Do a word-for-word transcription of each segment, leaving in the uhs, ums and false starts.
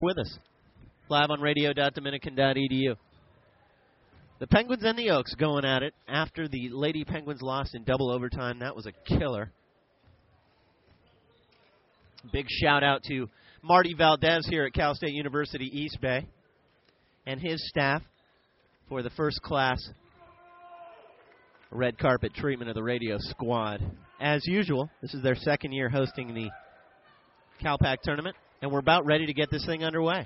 with us live on radio dot dominican dot e d u. The Penguins and the Oaks going at it after the Lady Penguins lost in double overtime. That was a killer. Big shout out to Marty Valdez here at Cal State University East Bay and his staff for the first class red carpet treatment of the radio squad. As usual, this is their second year hosting the CalPAC tournament, and we're about ready to get this thing underway.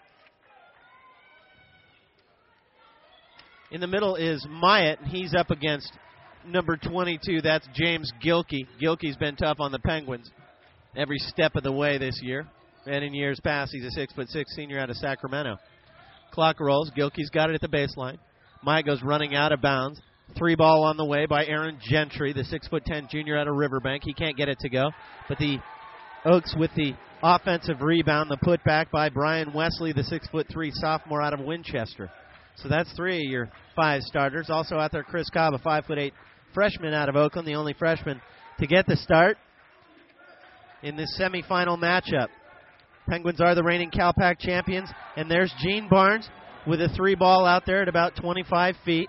In the middle is Myatt, and he's up against number twenty-two. That's James Gilkey. Gilkey's been tough on the Penguins every step of the way this year. And in years past, he's a six foot six senior out of Sacramento. Clock rolls. Gilkey's got it at the baseline. Myatt goes running out of bounds. Three ball on the way by Aaron Gentry, the six foot ten junior out of Riverbank. He can't get it to go. But the Oaks with the offensive rebound, the putback by Brian Wesley, the six foot three sophomore out of Winchester. So that's three of your five starters. Also out there, Chris Cobb, a five foot eight freshman out of Oakland, the only freshman to get the start in this semifinal matchup. Penguins are the reigning CalPAC champions, and there's Gene Barnes with a three ball out there at about twenty-five feet.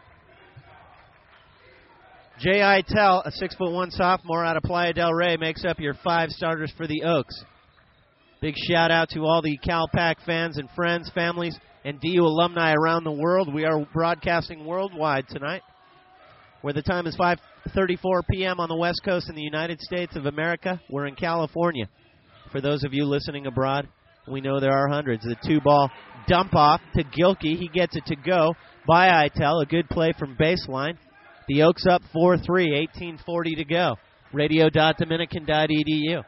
Jay Itel, a six foot one sophomore out of Playa del Rey, makes up your five starters for the Oaks. Big shout out to all the CalPAC fans and friends, families, and D U alumni around the world. We are broadcasting worldwide tonight, where the time is five thirty-four p.m. on the West Coast in the United States of America. We're in California. For those of you listening abroad, we know there are hundreds. The two-ball dump-off to Gilkey. He gets it to go by Itel. A good play from baseline. The Oaks up four three, eighteen forty to go. radio dot dominican dot e d u.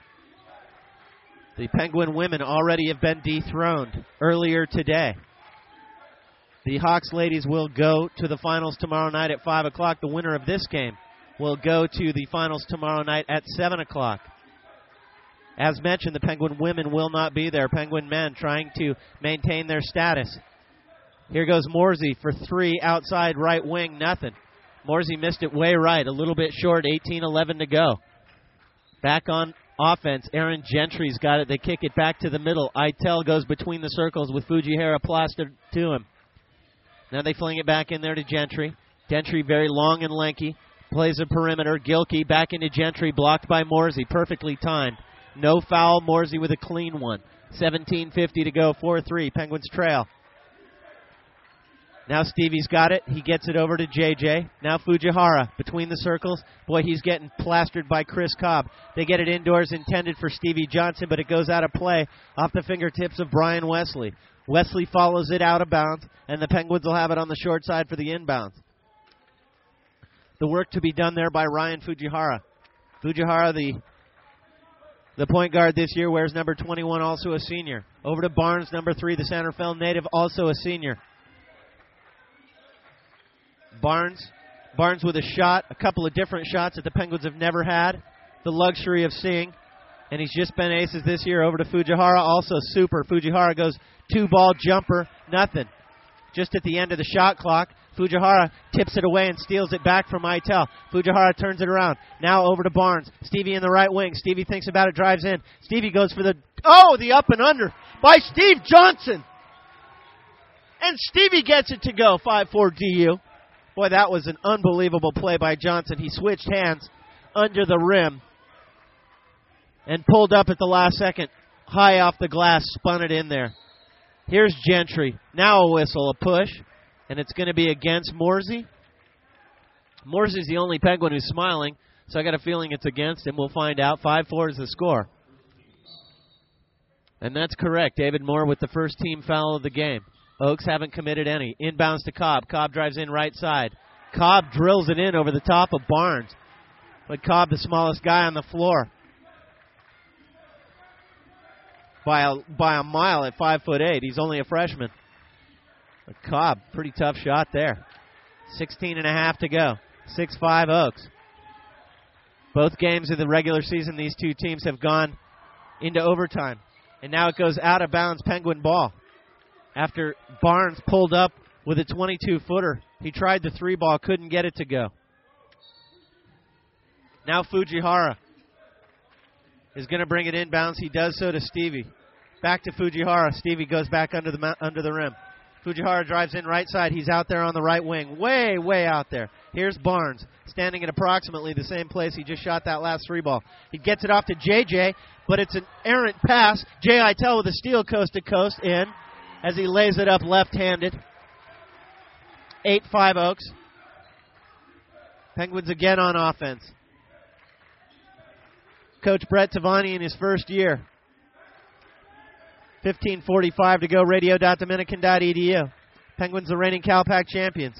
The Penguin women already have been dethroned earlier today. The Hawks ladies will go to the finals tomorrow night at five o'clock. The winner of this game will go to the finals tomorrow night at seven o'clock. As mentioned, the Penguin women will not be there. Penguin men trying to maintain their status. Here goes Morsey for three outside right wing, nothing. Morsey missed it way right, a little bit short, eighteen eleven to go. Back on offense, Aaron Gentry's got it. They kick it back to the middle. Itel goes between the circles with Fujihara plastered to him. Now they fling it back in there to Gentry. Gentry very long and lanky. Plays a perimeter. Gilkey back into Gentry, blocked by Morsey. Perfectly timed. No foul. Morsey with a clean one. seventeen fifty to go. four three. Penguins trail. Now Stevie's got it. He gets it over to J J. Now Fujihara between the circles. Boy, he's getting plastered by Chris Cobb. They get it indoors, intended for Stevie Johnson, but it goes out of play off the fingertips of Brian Wesley. Wesley follows it out of bounds, and the Penguins will have it on the short side for the inbounds. The work to be done there by Ryan Fujihara. Fujihara, the, the point guard this year, wears number twenty-one, also a senior. Over to Barnes, number three, the Santa Fe native, also a senior. Barnes, Barnes with a shot, a couple of different shots that the Penguins have never had the luxury of seeing, and he's just been aces this year. Over to Fujihara, also super. Fujihara goes two-ball jumper, nothing. Just at the end of the shot clock, Fujihara tips it away and steals it back from Itel. Fujihara turns it around. Now over to Barnes. Stevie in the right wing. Stevie thinks about it, drives in. Stevie goes for the, oh, the up and under by Steve Johnson. And Stevie gets it to go, five four D U. Boy, that was an unbelievable play by Johnson. He switched hands under the rim and pulled up at the last second, high off the glass, spun it in there. Here's Gentry. Now a whistle, a push, and it's going to be against Morsey. Morsey's the only Penguin who's smiling, so I got a feeling it's against him. We'll find out. five four is the score. And that's correct. David Moore with the first team foul of the game. Oaks haven't committed any. Inbounds to Cobb. Cobb drives in right side. Cobb drills it in over the top of Barnes. But Cobb, the smallest guy on the floor, by a, by a mile at five foot eight. He's only a freshman. But Cobb, pretty tough shot there. sixteen and a half to go. six five Oaks. Both games of the regular season, these two teams have gone into overtime. And now it goes out of bounds, Penguin ball. After Barnes pulled up with a twenty-two footer. He tried the three ball, couldn't get it to go. Now Fujihara is going to bring it inbounds. He does so to Stevie. Back to Fujihara. Stevie goes back under the under the rim. Fujihara drives in right side. He's out there on the right wing. Way, way out there. Here's Barnes, standing at approximately the same place he just shot that last three ball. He gets it off to J J, but it's an errant pass. Jay Eitel with a steal coast to coast in as he lays it up left-handed. eight five Oaks. Penguins again on offense. Coach Brett Tavani in his first year. fifteen forty-five to go, radio dot dominican dot e d u. Penguins the reigning CalPAC champions.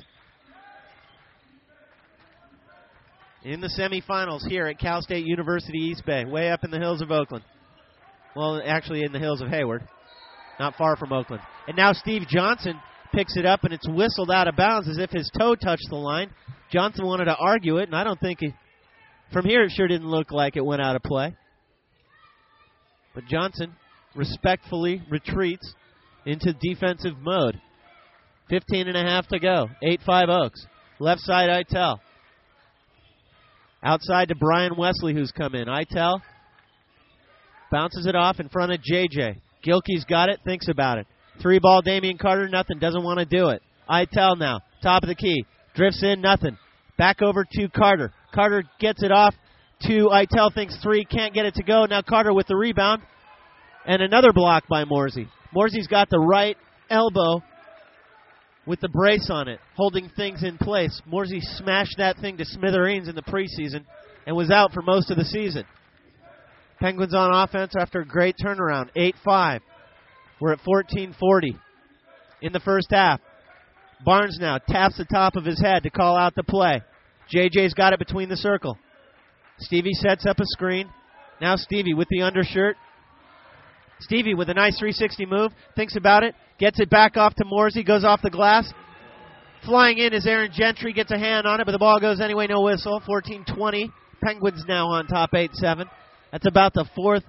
In the semifinals here at Cal State University East Bay, way up in the hills of Oakland. Well, actually in the hills of Hayward, not far from Oakland. And now Steve Johnson picks it up, and it's whistled out of bounds as if his toe touched the line. Johnson wanted to argue it, and I don't think he, from here it sure didn't look like it went out of play. But Johnson respectfully retreats into defensive mode. fifteen and a half to go. eight five Oaks. Left side, Eitel. Outside to Brian Wesley, who's come in. Eitel bounces it off in front of J J. Gilkey's got it, thinks about it. Three ball, Damian Carter, nothing, doesn't want to do it. Eitel now, top of the key. Drifts in, nothing. Back over to Carter. Carter gets it off to Eitel, thinks three, can't get it to go. Now Carter with the rebound. And another block by Morsey. Morsey's got the right elbow with the brace on it, holding things in place. Morsey smashed that thing to smithereens in the preseason and was out for most of the season. Penguins on offense after a great turnaround, eight five. We're at fourteen forty in the first half. Barnes now taps the top of his head to call out the play. J J's got it between the circle. Stevie sets up a screen. Now Stevie with the undershirt. Stevie with a nice three sixty move, thinks about it, gets it back off to Morsey, goes off the glass. Flying in is Aaron Gentry, gets a hand on it, but the ball goes anyway, no whistle. fourteen twenty. Penguins now on top eight seven. That's about the fourth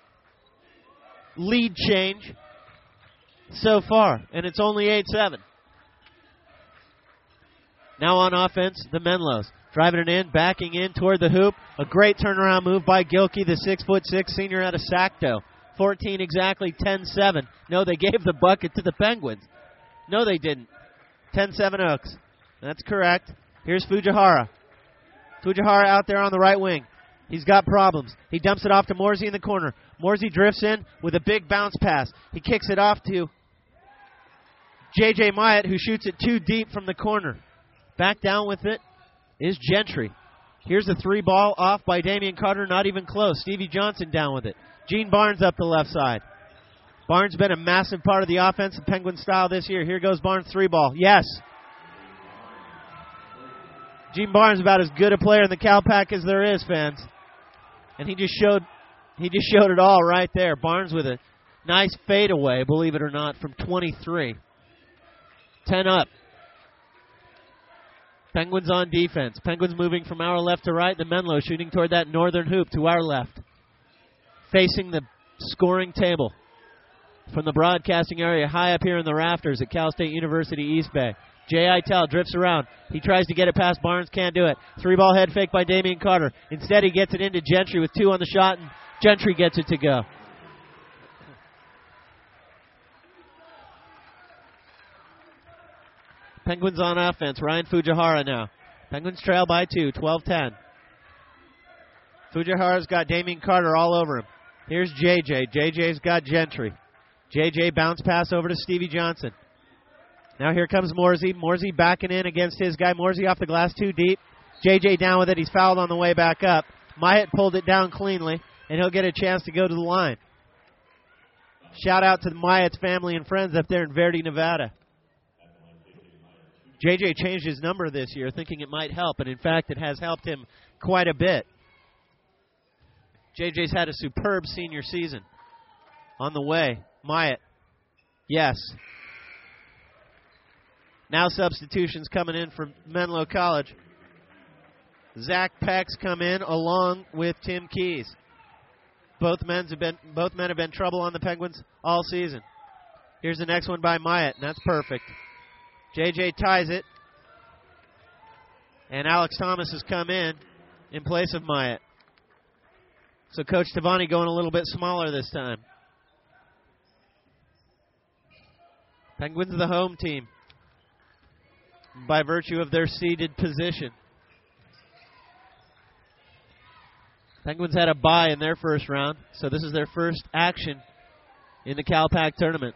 lead change so far, and it's only eight seven. Now on offense, the Menlos. Driving it in, backing in toward the hoop. A great turnaround move by Gilkey, the six foot six senior out of Sacto. fourteen exactly, ten seven. No, they gave the bucket to the Penguins. No, they didn't. ten seven Oaks. That's correct. Here's Fujihara. Fujihara out there on the right wing. He's got problems. He dumps it off to Morsey in the corner. Morsey drifts in with a big bounce pass. He kicks it off to J J Myatt, who shoots it too deep from the corner. Back down with it is Gentry. Here's the three ball off by Damian Carter, not even close. Stevie Johnson down with it. Gene Barnes up the left side. Barnes been a massive part of the offense of Penguin style this year. Here goes Barnes three ball. Yes. Gene Barnes about as good a player in the CalPAC as there is, fans. And he just showed he just showed it all right there. Barnes with a nice fadeaway, believe it or not, from twenty-three. ten up. Penguins on defense. Penguins moving from our left to right. The Menlo shooting toward that northern hoop to our left. Facing the scoring table from the broadcasting area high up here in the rafters at Cal State University East Bay. Jay Eitel drifts around. He tries to get it past Barnes, can't do it. Three-ball head fake by Damian Carter. Instead, he gets it into Gentry with two on the shot, and Gentry gets it to go. Penguins on offense. Ryan Fujihara now. Penguins trail by two, twelve ten. Fujihara's got Damian Carter all over him. Here's J J. J J's got Gentry. J J bounce pass over to Stevie Johnson. Now here comes Morsey. Morsey backing in against his guy. Morsey off the glass too deep. J J down with it. He's fouled on the way back up. Myatt pulled it down cleanly, and he'll get a chance to go to the line. Shout out to Myatt's family and friends up there in Verdi, Nevada. J J changed his number this year thinking it might help, and in fact it has helped him quite a bit. J J's had a superb senior season. On the way, Myatt. Yes. Now substitutions coming in from Menlo College. Zach Peck's come in along with Tim Keys. Both men have been both men have been trouble on the Penguins all season. Here's the next one by Myatt, and that's perfect. J J ties it. And Alex Thomas has come in in place of Myatt. So Coach Tavani going a little bit smaller this time. Penguins the home team by virtue of their seeded position. Penguins had a bye in their first round, so this is their first action in the CalPAC tournament.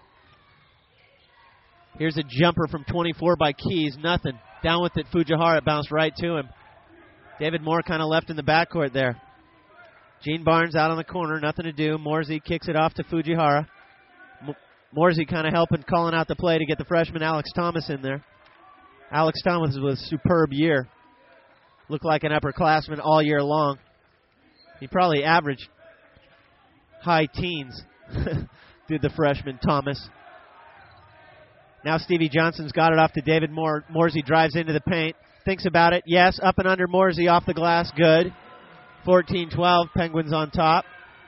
Here's a jumper from twenty-four by Keys. Nothing. Down with it, Fujihara. It bounced right to him. David Moore kind of left in the backcourt there. Gene Barnes out on the corner. Nothing to do. Morsey kicks it off to Fujihara. M- Morsey kind of helping, calling out the play to get the freshman Alex Thomas in there. Alex Thomas was a superb year. Looked like an upperclassman all year long. He probably averaged high teens, did the freshman Thomas. Now Stevie Johnson's got it off to David Moore. Morsey drives into the paint, thinks about it. Yes, up and under Morsey off the glass. Good. fourteen twelve, Penguins on top.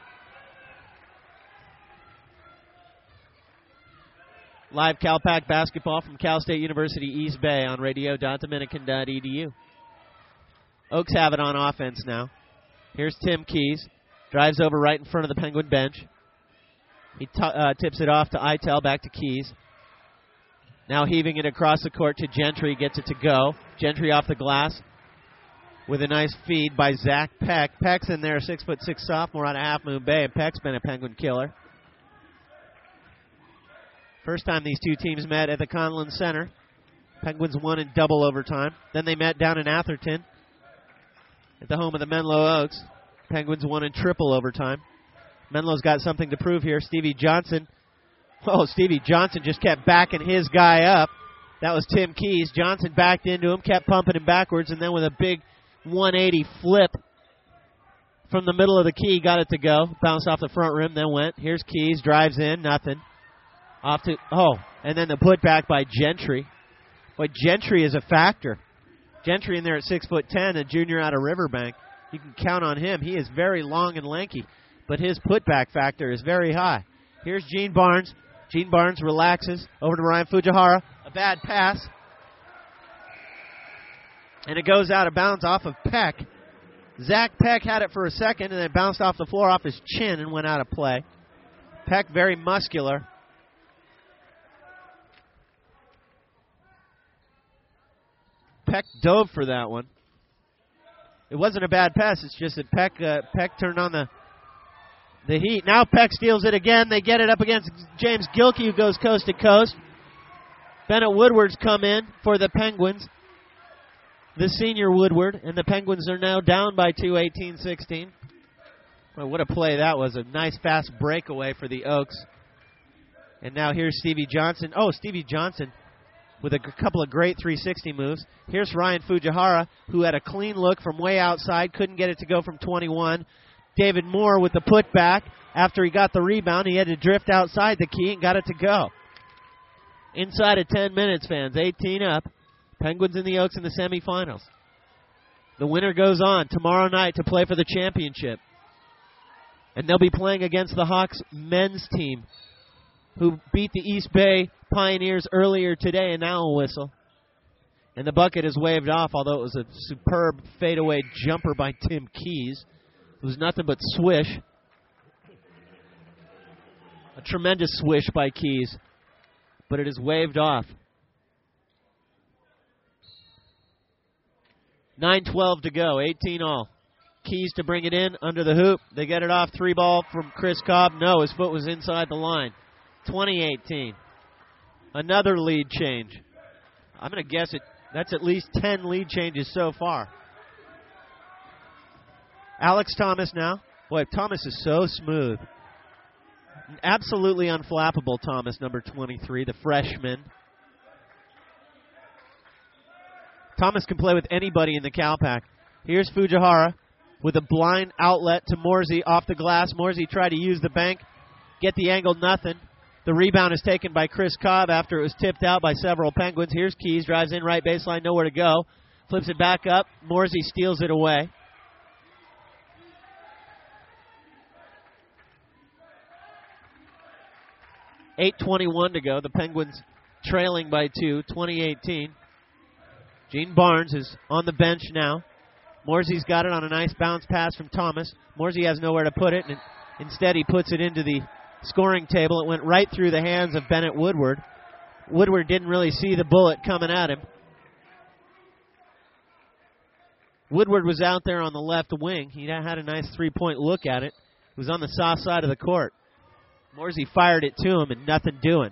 Live CalPAC basketball from Cal State University East Bay on radio dot dominican dot e d u. Oaks have it on offense now. Here's Tim Keys. Drives over right in front of the Penguin bench. He t- uh, tips it off to Itel, back to Keys. Now heaving it across the court to Gentry. Gets it to go. Gentry off the glass with a nice feed by Zach Peck. Peck's in there, six foot six sophomore out of Half Moon Bay, and Peck's been a Penguin killer. First time these two teams met at the Conlon Center. Penguins won in double overtime. Then they met down in Atherton at the home of the Menlo Oaks. Penguins won in triple overtime. Menlo's got something to prove here. Stevie Johnson. Oh, Stevie Johnson just kept backing his guy up. That was Tim Keys. Johnson backed into him, kept pumping him backwards, and then with a big one eighty flip from the middle of the key, got it to go. Bounced off the front rim, then went. Here's Keys, drives in, nothing. Off to, oh, and then the putback by Gentry. Boy, Gentry is a factor. Gentry in there at six foot ten, a junior out of Riverbank. You can count on him. He is very long and lanky, but his putback factor is very high. Here's Gene Barnes. Gene Barnes relaxes over to Ryan Fujihara. A bad pass. And it goes out of bounds off of Peck. Zach Peck had it for a second, and then bounced off the floor off his chin and went out of play. Peck very muscular. Peck dove for that one. It wasn't a bad pass. It's just that Peck uh, Peck turned on the the heat. Now Peck steals it again. They get it up against James Gilkey, who goes coast to coast. Bennett Woodward's come in for the Penguins. The senior Woodward, and the Penguins are now down by two, eighteen sixteen. Well, what a play that was. A nice fast breakaway for the Oaks. And now here's Stevie Johnson. Oh, Stevie Johnson with a g- couple of great three sixty moves. Here's Ryan Fujihara, who had a clean look from way outside, couldn't get it to go from twenty-one. David Moore with the putback. After he got the rebound, he had to drift outside the key and got it to go. Inside of ten minutes, fans. eighteen up. Penguins and the Oaks in the semifinals. The winner goes on tomorrow night to play for the championship. And they'll be playing against the Hawks men's team, who beat the East Bay Pioneers earlier today in Owl Whistle. And the bucket is waved off, although it was a superb fadeaway jumper by Tim Keys. It was nothing but swish. A tremendous swish by Keys. But it is waved off. nine twelve to go, eighteen all. Keys to bring it in under the hoop. They get it off. Three ball from Chris Cobb. No, his foot was inside the line. twenty eighteen. Another lead change. I'm going to guess it. That's at least ten lead changes so far. Alex Thomas now. Boy, Thomas is so smooth. Absolutely unflappable, Thomas, number twenty-three, the freshman. Thomas can play with anybody in the CalPAC. Here's Fujihara with a blind outlet to Morsey off the glass. Morsey tried to use the bank, get the angle, nothing. The rebound is taken by Chris Cobb after it was tipped out by several Penguins. Here's Keys, drives in right baseline, nowhere to go. Flips it back up. Morsey steals it away. eight twenty-one to go. The Penguins trailing by two, twenty eighteen. Gene Barnes is on the bench now. Morsey's got it on a nice bounce pass from Thomas. Morsey has nowhere to put it, and instead he puts it into the scoring table. It went right through the hands of Bennett Woodward. Woodward didn't really see the bullet coming at him. Woodward was out there on the left wing. He had a nice three-point look at it. It was on the soft side of the court. Morsey fired it to him and nothing doing.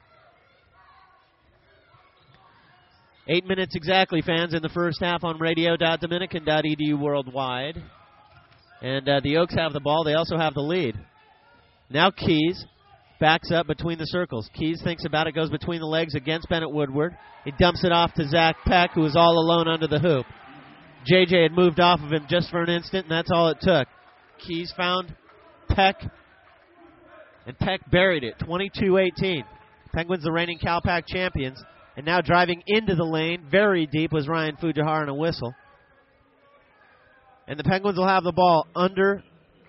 Eight minutes exactly, fans, in the first half on radio dot dominican dot e d u worldwide. And uh, the Oaks have the ball. They also have the lead. Now Keys backs up between the circles. Keys thinks about it, goes between the legs against Bennett Woodward. He dumps it off to Zach Peck, who is all alone under the hoop. J J had moved off of him just for an instant, and that's all it took. Keys found Peck, and Peck buried it, twenty-two eighteen. Penguins, the reigning CalPAC champions. And now driving into the lane, very deep, was Ryan Fujihara and a whistle. And the Penguins will have the ball under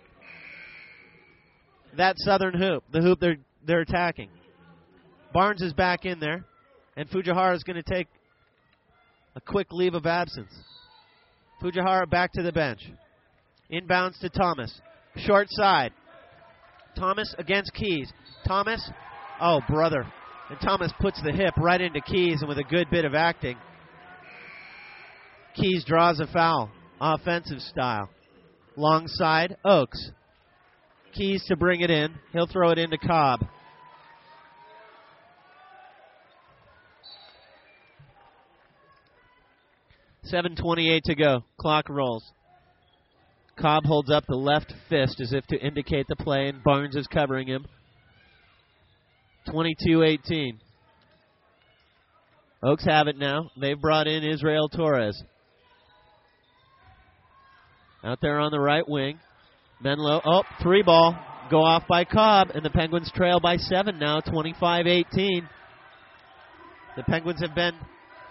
that southern hoop, the hoop they're, they're attacking. Barnes is back in there, and Fujihara is going to take a quick leave of absence. Fujihara back to the bench. Inbounds to Thomas. Short side. Thomas against Keys. Thomas, oh, brother. And Thomas puts the hip right into Keys, and with a good bit of acting, Keys draws a foul, offensive style. Long side, Oaks. Keys to bring it in. He'll throw it into Cobb. seven twenty-eight to go. Clock rolls. Cobb holds up the left fist as if to indicate the play, and Barnes is covering him. twenty-two eighteen. Oaks have it now. They've brought in Israel Torres. Out there on the right wing. Menlo, oh, three ball. Go off by Cobb, and the Penguins trail by seven now, twenty-five eighteen. The Penguins have been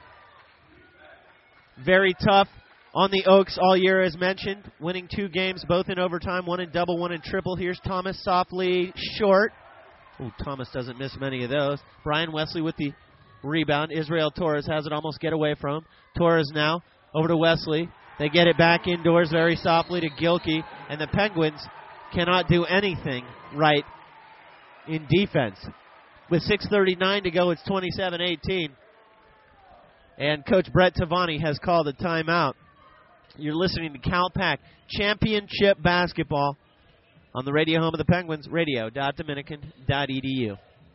very tough on the Oaks all year, as mentioned, winning two games, both in overtime, one in double, one in triple. Here's Thomas softly short. Ooh, Thomas doesn't miss many of those. Brian Wesley with the rebound. Israel Torres has it, almost get away from him. Torres now over to Wesley. They get it back indoors very softly to Gilkey, and the Penguins cannot do anything right in defense. With six thirty-nine to go, it's twenty-seven eighteen. And Coach Brett Tavani has called a timeout. You're listening to CalPAC Championship Basketball on the radio home of the Penguins, radio dot dominican dot e d u.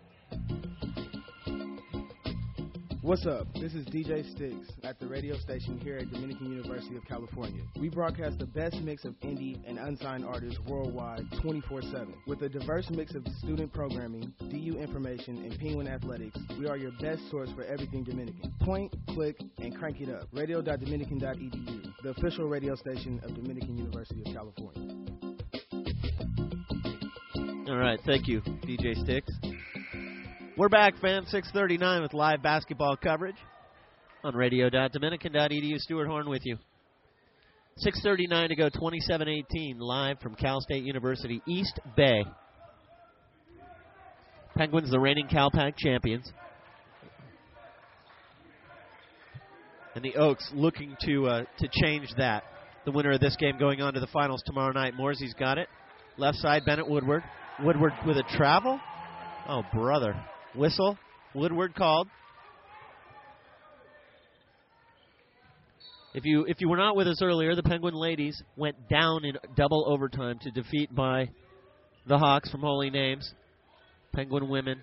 What's up? This is D J Sticks at the radio station here at Dominican University of California. We broadcast the best mix of indie and unsigned artists worldwide twenty-four seven. With a diverse mix of student programming, D U information, and Penguin athletics, we are your best source for everything Dominican. Point, click, and crank it up. radio dot dominican dot e d u, the official radio station of Dominican University of California. All right, thank you, D J Sticks. We're back, fans, six thirty-nine with live basketball coverage on radio dot dominican dot e d u. Stuart Horn with you. six thirty-nine to go, twenty-seven eighteen, live from Cal State University, East Bay. Penguins, the reigning CalPAC champions. And the Oaks looking to uh, to change that. The winner of this game going on to the finals tomorrow night. Morsey's got it. Left side, Bennett Woodward. Woodward with a travel. Oh, brother. Whistle. Woodward called. If you if you were not with us earlier, the Penguin ladies went down in double overtime to defeat by the Hawks from Holy Names. Penguin women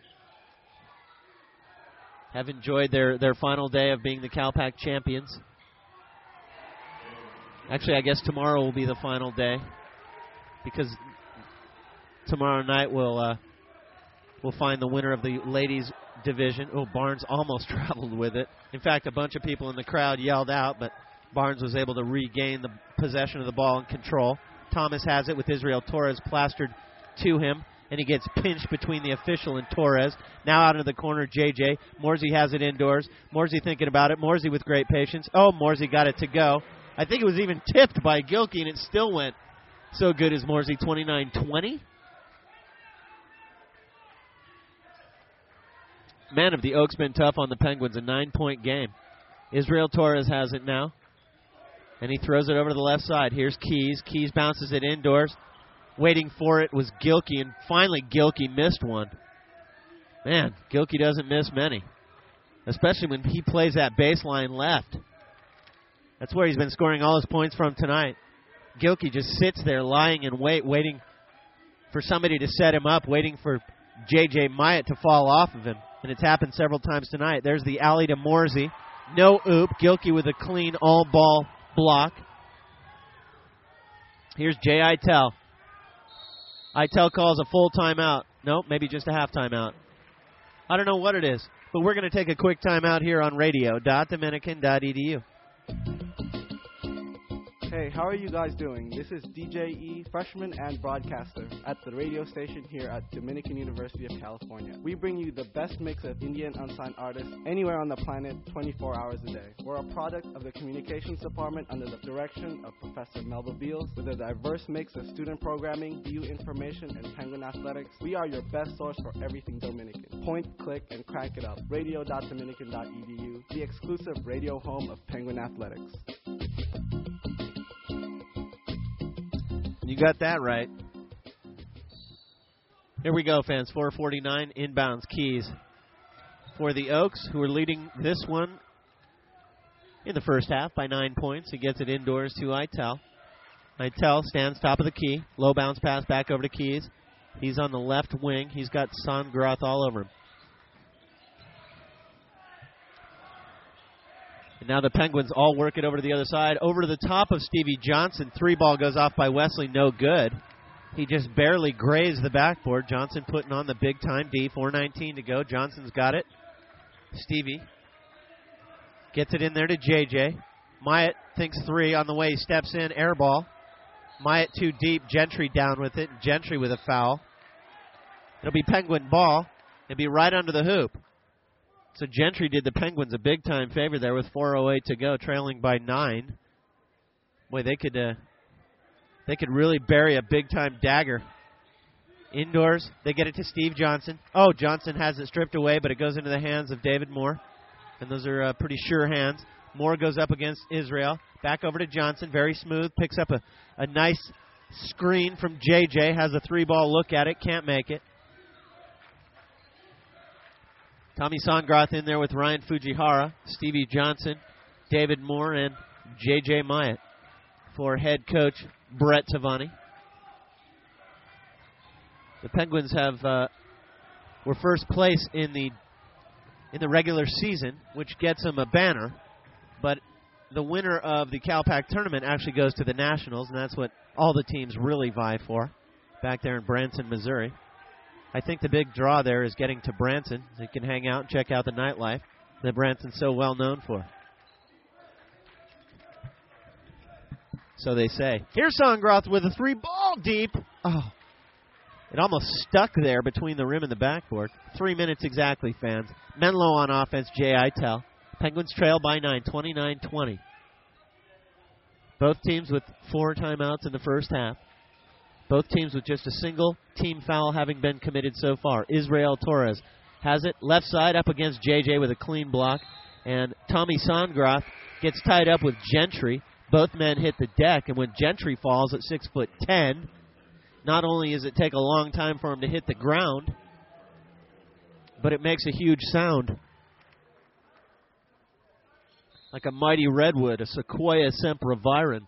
have enjoyed their, their final day of being the CalPAC champions. Actually, I guess tomorrow will be the final day, because tomorrow night we'll uh, we'll find the winner of the ladies division. Oh, Barnes almost traveled with it. In fact, a bunch of people in the crowd yelled out, but Barnes was able to regain the possession of the ball and control. Thomas has it with Israel Torres plastered to him, and he gets pinched between the official and Torres. Now out of the corner, J J. Morsey has it indoors. Morsey thinking about it. Morsey with great patience. Oh, Morsey got it to go. I think it was even tipped by Gilkey, and it still went so good as Morsey, twenty-nine twenty. Man, have the Oaks been tough on the Penguins, a nine-point game. Israel Torres has it now, and he throws it over to the left side. Here's Keys. Keys bounces it indoors. Waiting for it was Gilkey, and finally Gilkey missed one. Man, Gilkey doesn't miss many. especially when he plays that baseline left. That's where he's been scoring all his points from tonight. Gilkey just sits there lying in wait, waiting for somebody to set him up, waiting for J J Myatt to fall off of him. And it's happened several times tonight. There's the alley to Morsey. No oop. Gilkey with a clean all-ball block. Here's Jay Itel. Itel calls a full timeout. Nope, maybe just a half timeout. I don't know what it is, but we're going to take a quick timeout here on radio dot dominican dot e d u. Hey, how are you guys doing? This is D J E, freshman and broadcaster at the radio station here at Dominican University of California. We bring you the best mix of Indian unsigned artists anywhere on the planet, twenty-four hours a day. We're a product of the communications department under the direction of Professor Melba Beals with a diverse mix of student programming, V U information, and Penguin athletics. We are your best source for everything Dominican. Point, click, and crank it up. radio dot dominican dot e d u, the exclusive radio home of Penguin athletics. You got that right. Here we go, fans. four forty-nine inbounds Keys for the Oaks, who are leading this one in the first half by nine points. He gets it indoors to Itel. Itel stands top of the key. Low bounce pass back over to Keys. He's on the left wing. He's got Songroth all over him. And now the Penguins all work it over to the other side. Over to the top of Stevie Johnson. Three ball goes off by Wesley. No good. He just barely grazed the backboard. Johnson putting on the big time D. four nineteen to go. Johnson's got it. Stevie gets it in there to J J. Myatt thinks three on the way. He steps in. Air ball. Myatt too deep. Gentry down with it. Gentry with a foul. It'll be Penguin ball. It'll be right under the hoop. So Gentry did the Penguins a big-time favor there with four oh eight to go, trailing by nine. Boy, they could uh, they could really bury a big-time dagger. Indoors, they get it to Steve Johnson. Oh, Johnson has it stripped away, but it goes into the hands of David Moore. And those are uh, pretty sure hands. Moore goes up against Israel. Back over to Johnson, very smooth. Picks up a, a nice screen from J J. Has a three-ball look at it, can't make it. Tommy Songroth in there with Ryan Fujihara, Stevie Johnson, David Moore, and J J Myatt for head coach Brett Tavani. The Penguins have uh, were first place in the in the regular season, which gets them a banner, but the winner of the CalPAC tournament actually goes to the Nationals, and that's what all the teams really vie for back there in Branson, Missouri. I think the big draw there is getting to Branson. So you can hang out and check out the nightlife that Branson's so well known for. So they say. Here's Songroth with a three ball deep. Oh, it almost stuck there between the rim and the backboard. Three minutes exactly, fans. Menlo on offense, Jay Itel. Penguins trail by nine, twenty-nine twenty. Both teams with four timeouts in the first half. Both teams with just a single team foul having been committed so far. Israel Torres has it left side up against J J with a clean block. And Tommy Songroth gets tied up with Gentry. Both men hit the deck, and when Gentry falls at six foot ten, not only does it take a long time for him to hit the ground, but it makes a huge sound. Like a mighty redwood, a Sequoia sempervirens,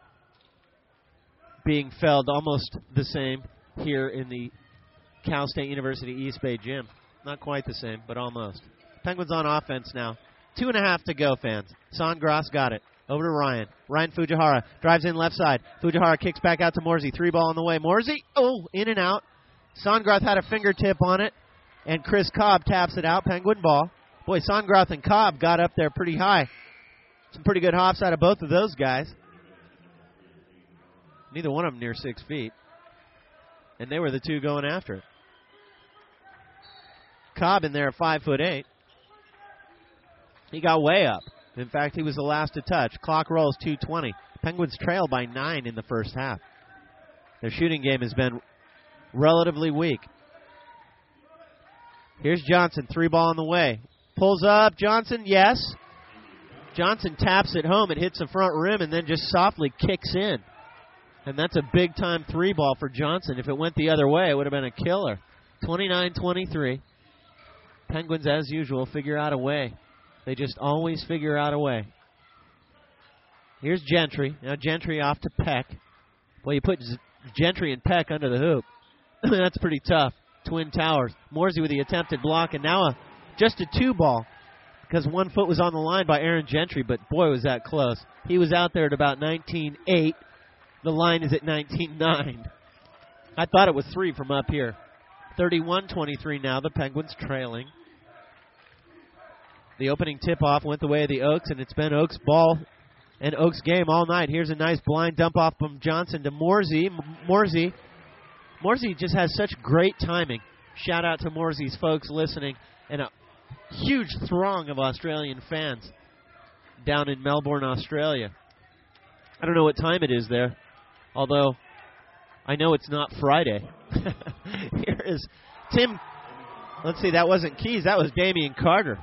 being felled, almost the same here in the Cal State University East Bay gym. Not quite the same, but almost. Penguins on offense now. Two and a half to go, fans. Songroth got it. Over to Ryan. Ryan Fujihara drives in left side. Fujihara kicks back out to Morsey. Three ball on the way. Morsey, oh, in and out. Songroth had a fingertip on it, and Chris Cobb taps it out. Penguin ball. Boy, Songroth and Cobb got up there pretty high. Some pretty good hops out of both of those guys. Neither one of them near six feet. And they were the two going after it. Cobb in there at five foot eight. He got way up. In fact, he was the last to touch. Clock rolls two twenty. Penguins trail by nine in the first half. Their shooting game has been relatively weak. Here's Johnson, three ball on the way. Pulls up, Johnson, yes. Johnson taps it home. It hits the front rim and then just softly kicks in. And that's a big-time three ball for Johnson. If it went the other way, it would have been a killer. twenty-nine twenty-three. Penguins, as usual, figure out a way. They just always figure out a way. Here's Gentry. Now Gentry off to Peck. Well, you put Z- Gentry and Peck under the hoop. That's pretty tough. Twin Towers. Morsey with the attempted block, and now a, just a two ball because one foot was on the line by Aaron Gentry, but boy, was that close. He was out there at about nineteen eight. The line is at nineteen nine. I thought it was three from up here. thirty-one twenty-three now, the Penguins trailing. The opening tip-off went the way of the Oaks, and it's been Oaks ball and Oaks game all night. Here's a nice blind dump off from Johnson to Morsey. Morsey. Morsey just has such great timing. Shout out to Morsey's folks listening, and a huge throng of Australian fans down in Melbourne, Australia. I don't know what time it is there, although I know it's not Friday. Here is Tim. Let's see, that wasn't Keys. That was Damian Carter.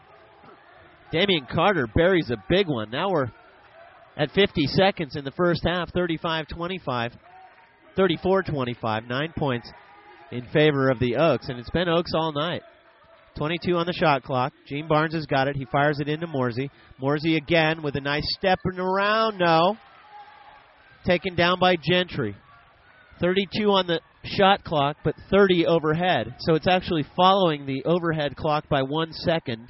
Damian Carter buries a big one. Now we're at fifty seconds in the first half, thirty-five twenty-five. thirty-four twenty-five, nine points in favor of the Oaks, and it's been Oaks all night. twenty-two on the shot clock. Gene Barnes has got it. He fires it into Morsey. Morsey again with a nice step and around. No. Taken down by Gentry. thirty-two on the shot clock, but thirty overhead. So it's actually following the overhead clock by one second.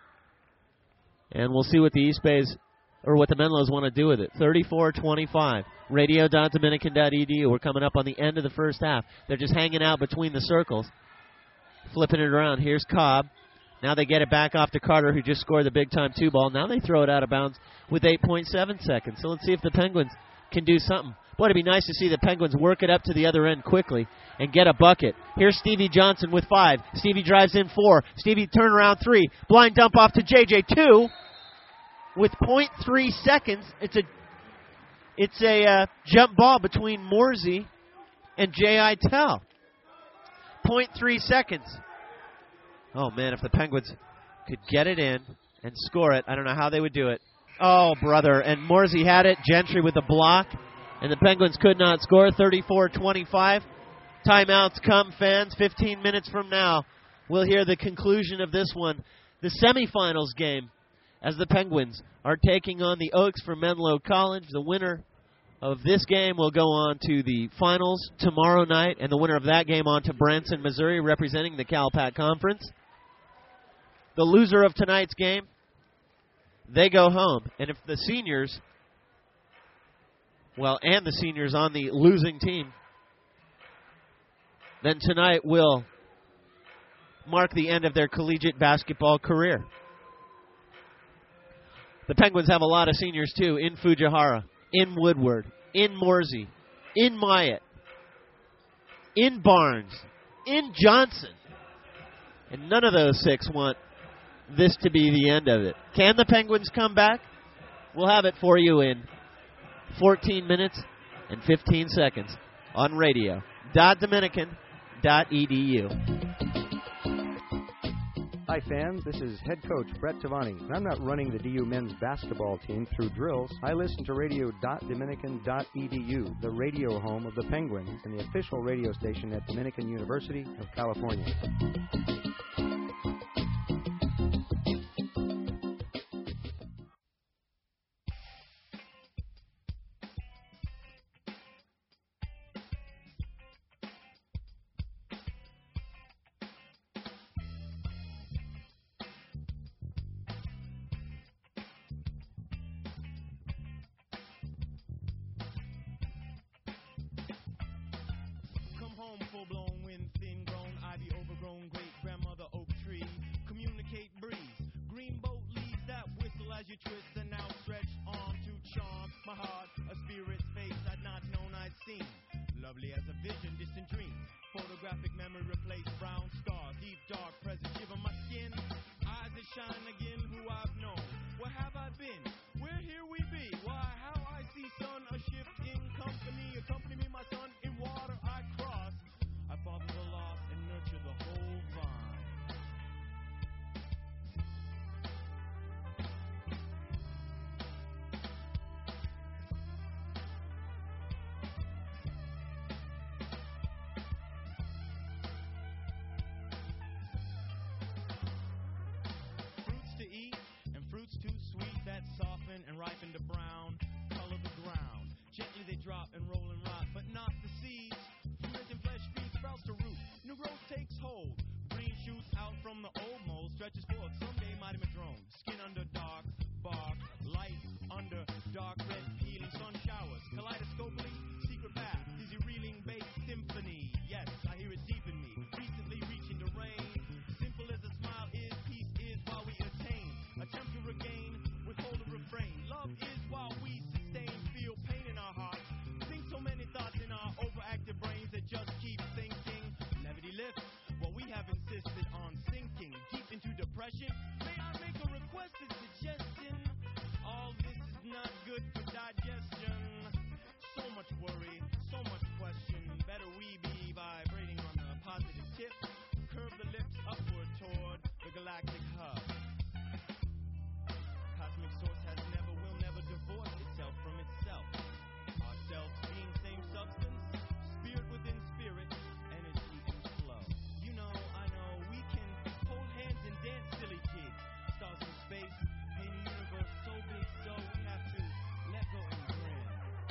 And we'll see what the East Bays, or what the Menlos want to do with it. thirty-four twenty-five. radio dot dominican dot e d u. We're coming up on the end of the first half. They're just hanging out between the circles. Flipping it around. Here's Cobb. Now they get it back off to Carter, who just scored the big-time two-ball. Now they throw it out of bounds with eight point seven seconds. So let's see if the Penguins can do something. Boy, it'd be nice to see the Penguins work it up to the other end quickly and get a bucket. Here's Stevie Johnson with five. Stevie drives in four. Stevie turnaround three. Blind dump off to J J two. With point three seconds, it's a it's a uh, jump ball between Morsey and Jay Itel. point three seconds. Oh, man, if the Penguins could get it in and score it, I don't know how they would do it. Oh, brother, and Morsey had it. Gentry with the block, and the Penguins could not score. thirty-four twenty-five. Timeouts come, fans. fifteen minutes from now, we'll hear the conclusion of this one. The semifinals game, as the Penguins are taking on the Oaks from Menlo College. The winner of this game will go on to the finals tomorrow night, and the winner of that game on to Branson, Missouri, representing the Cal-Pac Conference. The loser of tonight's game, they go home. And if the seniors, well, and the seniors on the losing team, then tonight will mark the end of their collegiate basketball career. The Penguins have a lot of seniors, too, in Fujihara, in Woodward, in Morsey, in Myatt, in Barnes, in Johnson. And none of those six want this to be the end of it. Can the Penguins come back? We'll have it for you in fourteen minutes and fifteen seconds on radio dot dominican dot e d u. Hi fans, this is head coach Brett Tavani, and I'm not running the D U men's basketball team through drills. I listen to radio dot dominican dot e d u, the radio home of the Penguins and the official radio station at Dominican University of California. ripen to brown, color the ground. Gently they drop and roll and rot, but not the seeds. Fluid and flesh feed sprouts to root. New growth takes hold. Green shoots out from the old mold, stretches forth someday mighty madrone. Skin under dark bark, light under dark red peeling sun showers. Kaleidoscopically, secret path, dizzy reeling bass symphony. Yes, I hear it deep in me, recently reaching the rain. Simple as a smile is, peace is while we attain. Attempt to regain, withhold a refrain. Love is while we sustain, feel pain in our hearts. Think so many thoughts in our overactive brains that just keep thinking. Levity lifts, while we have insisted on sinking deep into depression. May I make a requested suggestion? All this is not good for digestion. So much worry, so much question. Better we be vibrating on the positive tip. Curve the lips upward toward the galactic hub. Cosmic source has never, will never divorce itself from itself. Ourselves being same substance, spirit within spirit, energy and flow. You know, I know, we can hold hands and dance, silly kids. Stars in space, paint a universe so big, so we have to let go and grin.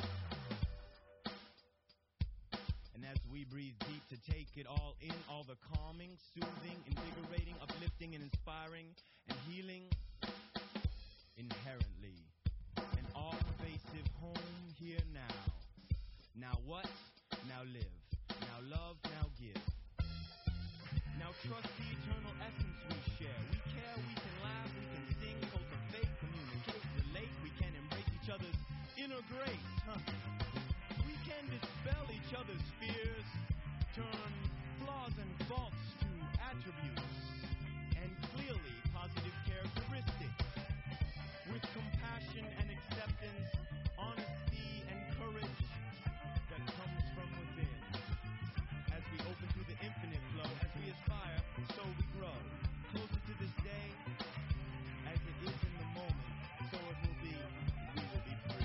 And as we breathe deep to take it all in, all the calming, soothing, invigorating, uplifting, and inspiring, and healing, inherently, an all-pervasive home here now. Now what? Now live. Now love, now give. Now trust the eternal essence we share. We care, we can laugh, we can sing, cultivate, communicate, relate. We can embrace each other's inner grace. Huh? We can dispel each other's fears, turn flaws and faults to attributes, and clearly positive characteristics. With compassion and acceptance, honesty and courage that comes from within. As we open to the infinite flow, as we aspire, so we grow. Closer to this day, as it is in the moment, so it will be, we will be free.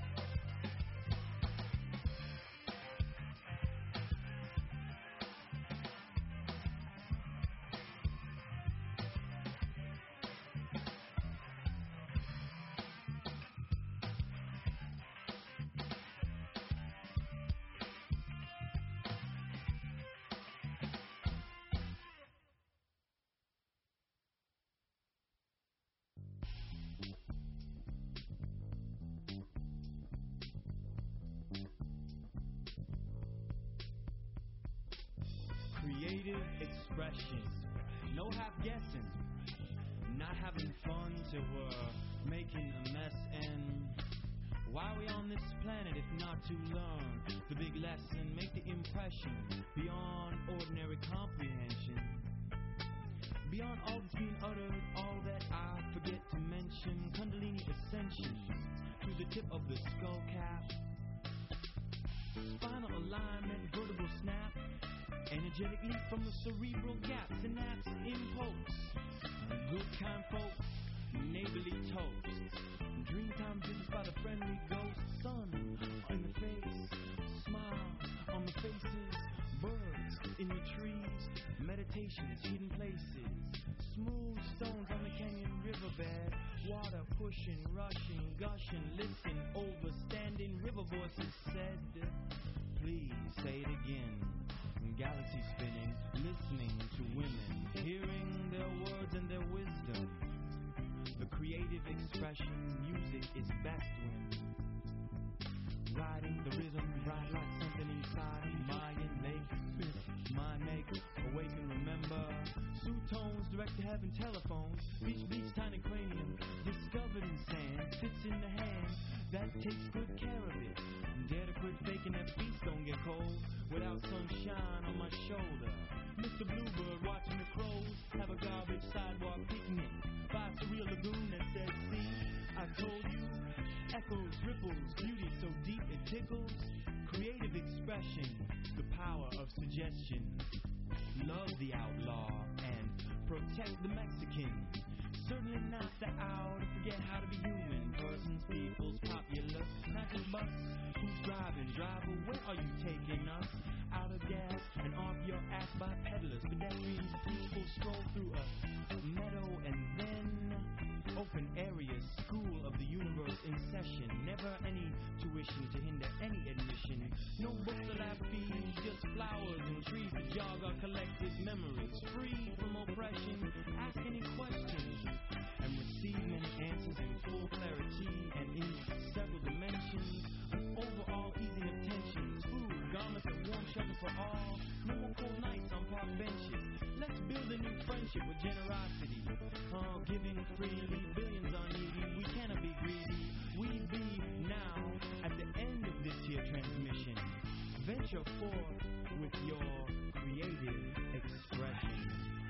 Creative expression, no half guessing, not having fun till we're making a mess. And why are we on this planet if not to learn the big lesson, make the impression beyond ordinary comprehension? Beyond all that's being uttered, all that I forget to mention, Kundalini ascension through the tip of the skull cap, spinal alignment, vertebral snap, energetic leap from the cerebral gap, synapse impulse, good kind folks, neighborly toast, dreamtime visits by the friendly ghost, sun in the face, smile on the faces, birds in the trees, meditations, hidden places, smooth stones on the canyon riverbed, water pushing, rushing, gushing, listen, overstanding, river voices said, please say it again. Galaxy spinning, listening to women, hearing their words and their wisdom. The creative expression, music is best when riding the rhythm, ride like something inside. Mayan make, spit, mind make, awaken, remember. Sue tones, direct to heaven telephones, beach, beach, tiny cranium, discovered in sand, fits in the hand, that takes good care of it. Dare to quit faking that feet don't get cold without sunshine on my shoulder. Mister Bluebird watching the crows have a garbage sidewalk picnic by a surreal lagoon that says, see, I told you. Echoes, ripples, beauty so deep it tickles. Creative expression, the power of suggestion. Love the outlaw and protect the Mexican. Certainly not the hour to forget how to be human. Persons, peoples, popular, not just bus. Who's driving? Driver, where are you taking us? Out of gas and off your ass by peddlers. Pedestrians, people stroll through a meadow and then open area. School of the universe in session. Never any tuition to hinder any admission. No books or lab fees, just flowers and trees to jog our collective memories. Free from oppression, ask any questions and receive many answers in full clarity and in several dimensions. An overall easing of tensions. Food, garments, and warm shelter for all. No more cold nights on park benches. Let's build a new friendship with generosity. Oh, giving freely, billions are needy. We cannot be greedy. We be now at the end of this here transmission. Venture forth with your creative expression.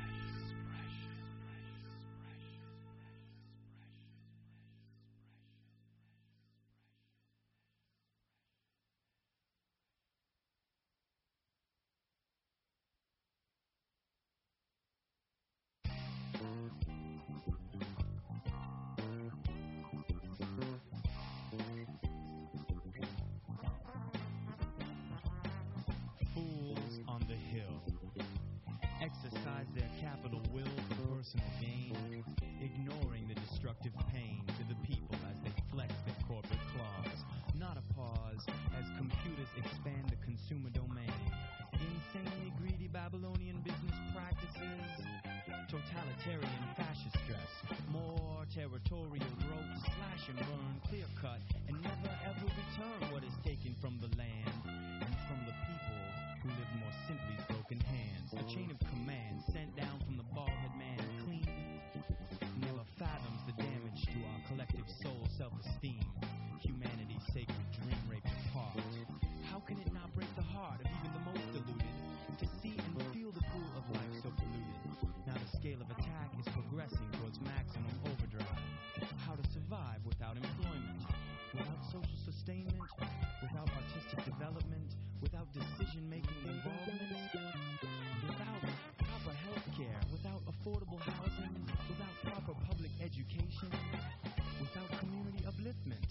Fools on the hill exercise their capital will for personal gain, ignoring the destructive pain to the people as they flex their corporate claws. Not a pause as computers expand the consumer domain. Insanely greedy Babylonian business practices, totalitarian fascist stress, more territorial growth, slash and burn, clear cut, and never ever return what is taken from the land and from the people who live more simply with broken hands. A chain of command sent down from the bald-head man, clean, never fathoms the damage to our collective soul self-esteem, humanity's sacred dream rape apart. How can it not break the heart of even the most deluded to see and feel the pool of life so polluted? Now the scale of attack is progressing towards maximum overdrive. How to survive without employment, without social sustainment, without artistic development, without decision-making involvement, without proper health care, without affordable housing, without proper public education, without community upliftment,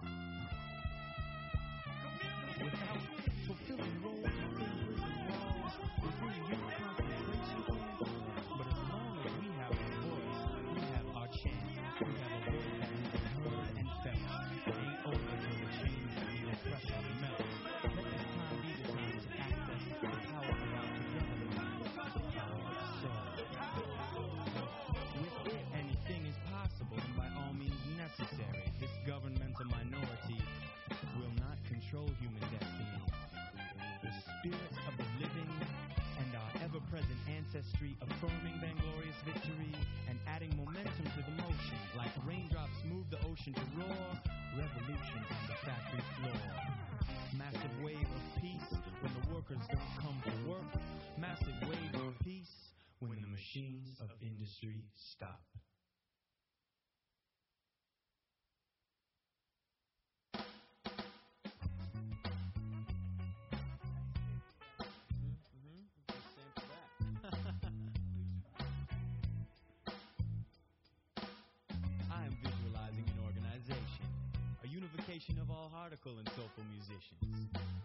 without fulfilling roles within prison walls, within youth concentration camps. But as long as we have our voice, we have our chance. We have a voice that has been heard and felt. It ain't over till the chains of the oppressor melt. Let this time be the time to access the power of our togetherness, the power of soul. With it, anything is possible, and by all means necessary. This governmental minority will not control human destiny. The spirits of the living and our ever-present ancestry affirming vainglorious victory and adding momentum to the motion. Like raindrops move the ocean to roar, revolution on the factory floor. Massive wave of peace when the workers don't come to work. Massive wave of peace when the machines of industry stop. I am visualizing an organization, a unification of all hardical and soulful musicians.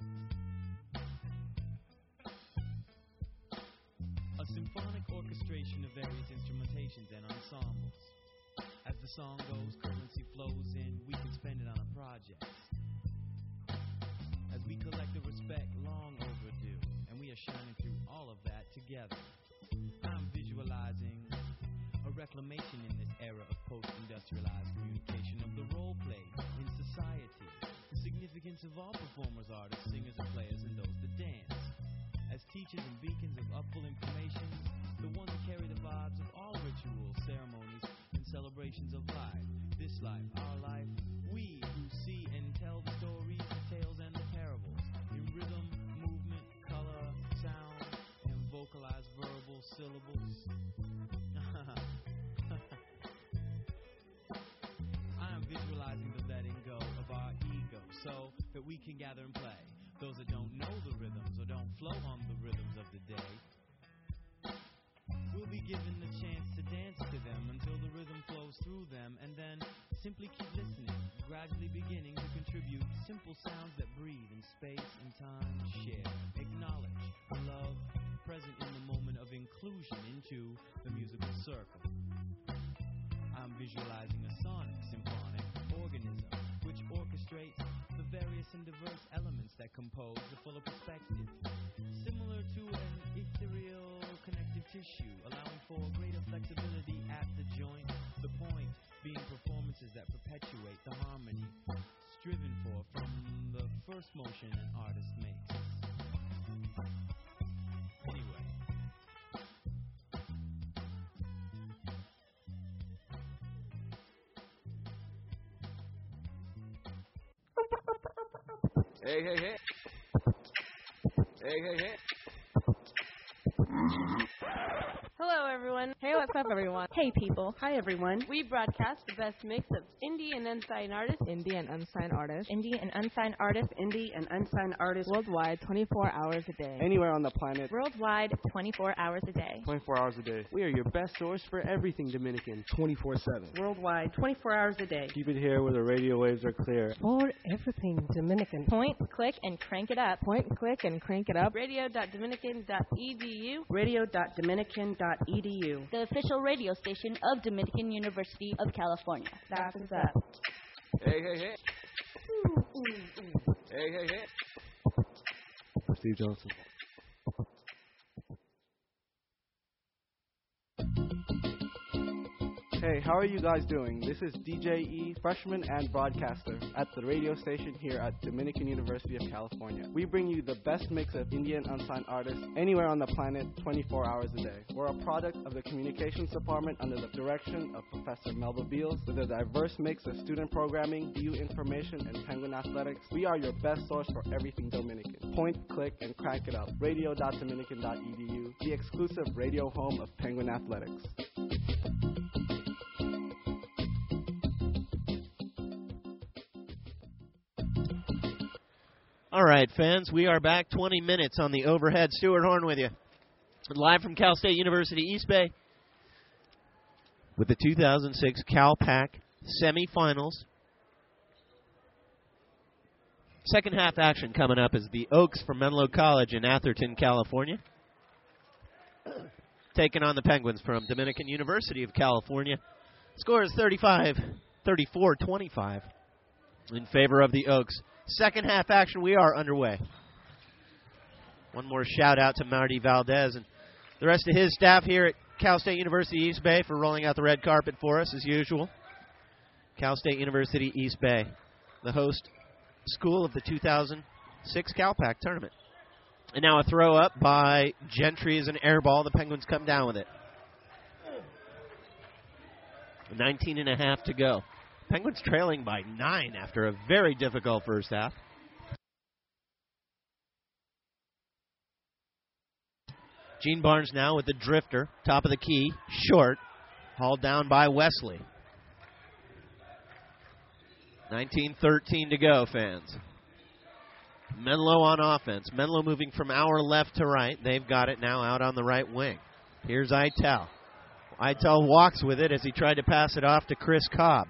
A symphonic orchestration of various instrumentations and ensembles. As the song goes, currency flows in, we can spend it on a project. As we collect the respect long overdue, and we are shining through all of that together. I'm visualizing a reclamation in this era of post-industrialized communication of the role played in society, the significance of all performers, artists, singers, and players, and those that dance. As teachers and beacons of upful information, the ones who carry the vibes of all rituals, ceremonies, and celebrations of life. This life, our life, we who see and tell the stories, the tales, and the parables in rhythm, movement, color, sound, and vocalized verbal syllables. I am visualizing the letting go of our ego so that we can gather and play. Those that don't know the rhythms or don't flow on the rhythms of the day will be given the chance to dance to them until the rhythm flows through them, and then simply keep listening, gradually beginning to contribute simple sounds that breathe in space and time, share, acknowledge, love, present in the moment of inclusion into the musical circle. I'm visualizing a sonic, symphonic organism orchestrates the various and diverse elements that compose the fuller perspective. Similar to an ethereal connective tissue, allowing for greater flexibility at the joint, the point being performances that perpetuate the harmony striven for from the first motion an artist makes. Anyway. Hey, hey, hey. Hey, hey, hey. Hello, everyone. Hey, what's up, everyone? Hey, people. Hi, everyone. We broadcast the best mix of indie and unsigned artists. Indie and unsigned artists. Indie and unsigned artists. Indie and unsigned artists worldwide, twenty-four hours a day. Anywhere on the planet. Worldwide, twenty-four hours a day. twenty-four hours a day. We are your best source for everything Dominican. twenty-four seven. Worldwide, twenty-four hours a day. Keep it here where the radio waves are clear. For everything Dominican. Point, click, and crank it up. Point, click, and crank it up. radio dot dominican dot e d u. radio dot dominican dot e d u. The official radio station of Dominican University of California. That's what's up. Hey, hey, hey. Hey, hey, hey. Steve Johnson. Hey, how are you guys doing? This is D J E, freshman and broadcaster at the radio station here at Dominican University of California. We bring you the best mix of Indian unsigned artists anywhere on the planet, twenty-four hours a day. We're a product of the communications department under the direction of Professor Melba Beals. With a diverse mix of student programming, D U information, and Penguin athletics, we are your best source for everything Dominican. Point, click, and crank it up. radio dot dominican dot e d u, the exclusive radio home of Penguin athletics. All right, fans, we are back twenty minutes on the overhead. Stuart Horn with you. Live from Cal State University East Bay with the two thousand six Cal Pac semifinals. Second half action coming up is the Oaks from Menlo College in Atherton, California, taking on the Penguins from Dominican University of California. Score is thirty-five, thirty-four twenty-five in favor of the Oaks. Second half action, we are underway. One more shout out to Marty Valdez and the rest of his staff here at Cal State University East Bay for rolling out the red carpet for us as usual. Cal State University East Bay, the host school of the two thousand six Cal Pac tournament. And now a throw up by Gentry as an air ball. The Penguins come down with it. nineteen and a half to go. Penguins trailing by nine after a very difficult first half. Gene Barnes now with the drifter, top of the key, short, hauled down by Wesley. nineteen thirteen to go, fans. Menlo on offense. Menlo moving from our left to right. They've got it now out on the right wing. Here's Itel. Itel walks with it as he tried to pass it off to Chris Cobb.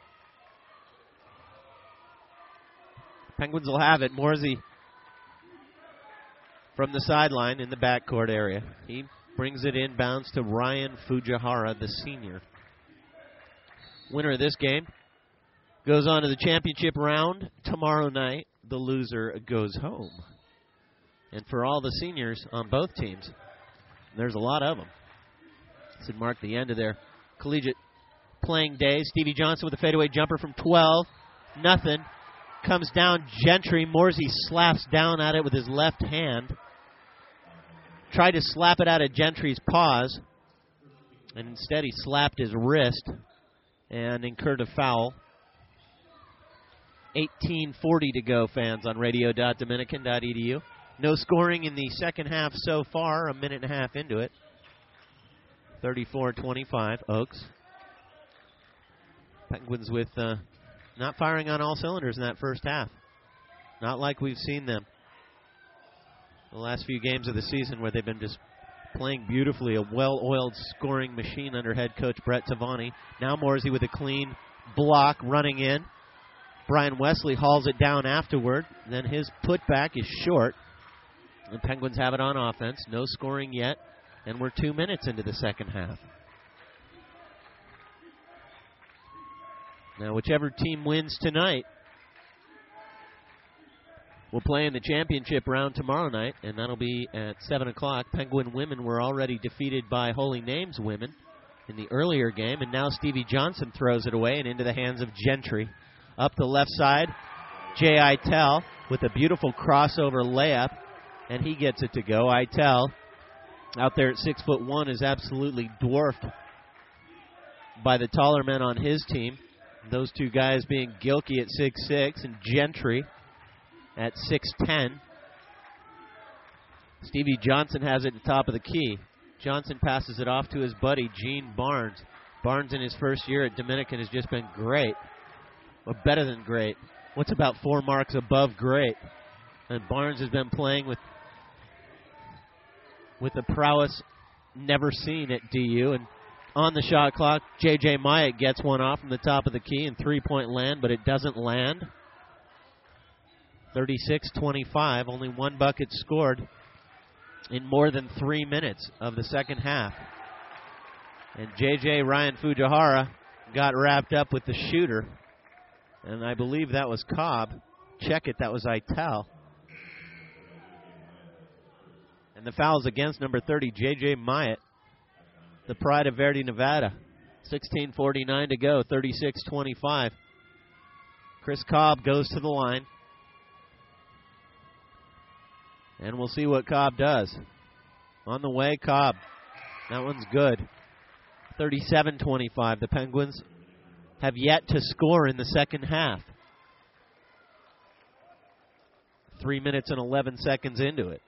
Penguins will have it. Morsey from the sideline in the backcourt area. He brings it inbounds to Ryan Fujihara, the senior. Winner of this game goes on to the championship round tomorrow night. The loser goes home. And for all the seniors on both teams, there's a lot of them. This would mark the end of their collegiate playing days. Stevie Johnson with a fadeaway jumper from twelve. Nothing. Comes down Gentry. Morsey slaps down at it with his left hand. Tried to slap it out of Gentry's paws, and instead he slapped his wrist and incurred a foul. eighteen forty to go, fans, on radio dot dominican dot e d u. No scoring in the second half so far, a minute and a half into it. thirty-four twenty-five, Oaks. Penguins with uh, not firing on all cylinders in that first half. Not like we've seen them the last few games of the season where they've been just playing beautifully, a well-oiled scoring machine under head coach Brett Tavani. Now Morsey with a clean block running in. Brian Wesley hauls it down afterward. Then his putback is short. The Penguins have it on offense. No scoring yet. And we're two minutes into the second half. Now, whichever team wins tonight will play in the championship round tomorrow night, and that'll be at seven o'clock. Penguin women were already defeated by Holy Names women in the earlier game, and now Stevie Johnson throws it away and into the hands of Gentry. Up the left side, Jay Itel with a beautiful crossover layup, and he gets it to go. Itel, out there at six foot one, is absolutely dwarfed by the taller men on his team. Those two guys being Gilkey at six six and Gentry at six ten. Stevie Johnson has it at the top of the key. Johnson passes it off to his buddy, Gene Barnes. Barnes in his first year at Dominican has just been great. Or better than great. What's about four marks above great? And Barnes has been playing with with the prowess never seen at D U. And on the shot clock, J J Myatt gets one off from the top of the key and three-point land, but it doesn't land. thirty-six twenty-five, only one bucket scored in more than three minutes of the second half. And J J Ryan Fujihara got wrapped up with the shooter, and I believe that was Cobb. Check it, that was Itel. And the foul's against number thirty, J J Myatt, the pride of Verdi, Nevada. sixteen forty-nine to go, thirty-six twenty-five. Chris Cobb goes to the line. And we'll see what Cobb does. On the way, Cobb. That one's good. thirty-seven twenty-five. The Penguins have yet to score in the second half. Three minutes and eleven seconds into it.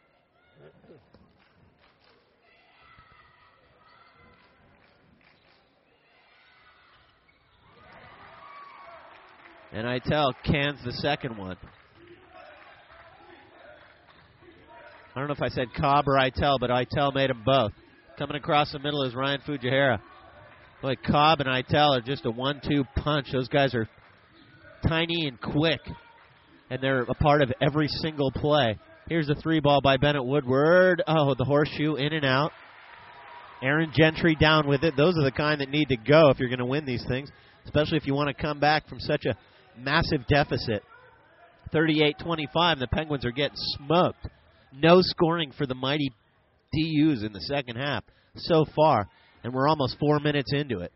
And Itel cans the second one. I don't know if I said Cobb or Itel, but Itel made them both. Coming across the middle is Ryan Fujihara. Boy, Cobb and Itel are just a one two punch. Those guys are tiny and quick, and they're a part of every single play. Here's a three ball by Bennett Woodward. Oh, the horseshoe in and out. Aaron Gentry down with it. Those are the kind that need to go if you're going to win these things, especially if you want to come back from such a massive deficit. thirty-eight twenty-five, the Penguins are getting smoked. No scoring for the mighty D Us in the second half so far, and we're almost four minutes into it.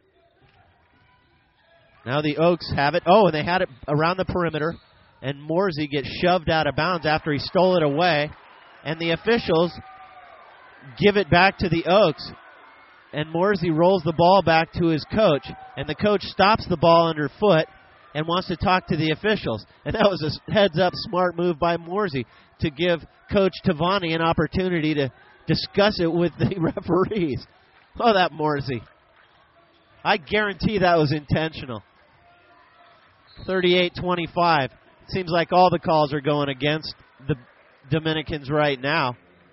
Now the Oaks have it. Oh, and they had it around the perimeter, and Morsey gets shoved out of bounds after he stole it away, and the officials give it back to the Oaks, and Morsey rolls the ball back to his coach, and the coach stops the ball underfoot and wants to talk to the officials. And that was a heads-up smart move by Morsey to give Coach Tavani an opportunity to discuss it with the referees. Oh, that Morsey. I guarantee that was intentional. thirty-eight twenty-five. Seems like all the calls are going against the Dominicans right now.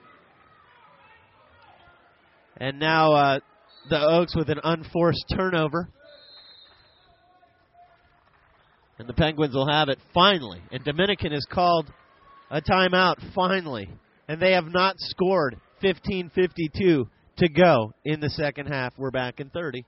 And now uh, the Oaks with an unforced turnover. And the Penguins will have it finally. And Dominican has called a timeout finally. And they have not scored. fifteen fifty-two to go in the second half. We're back in thirty.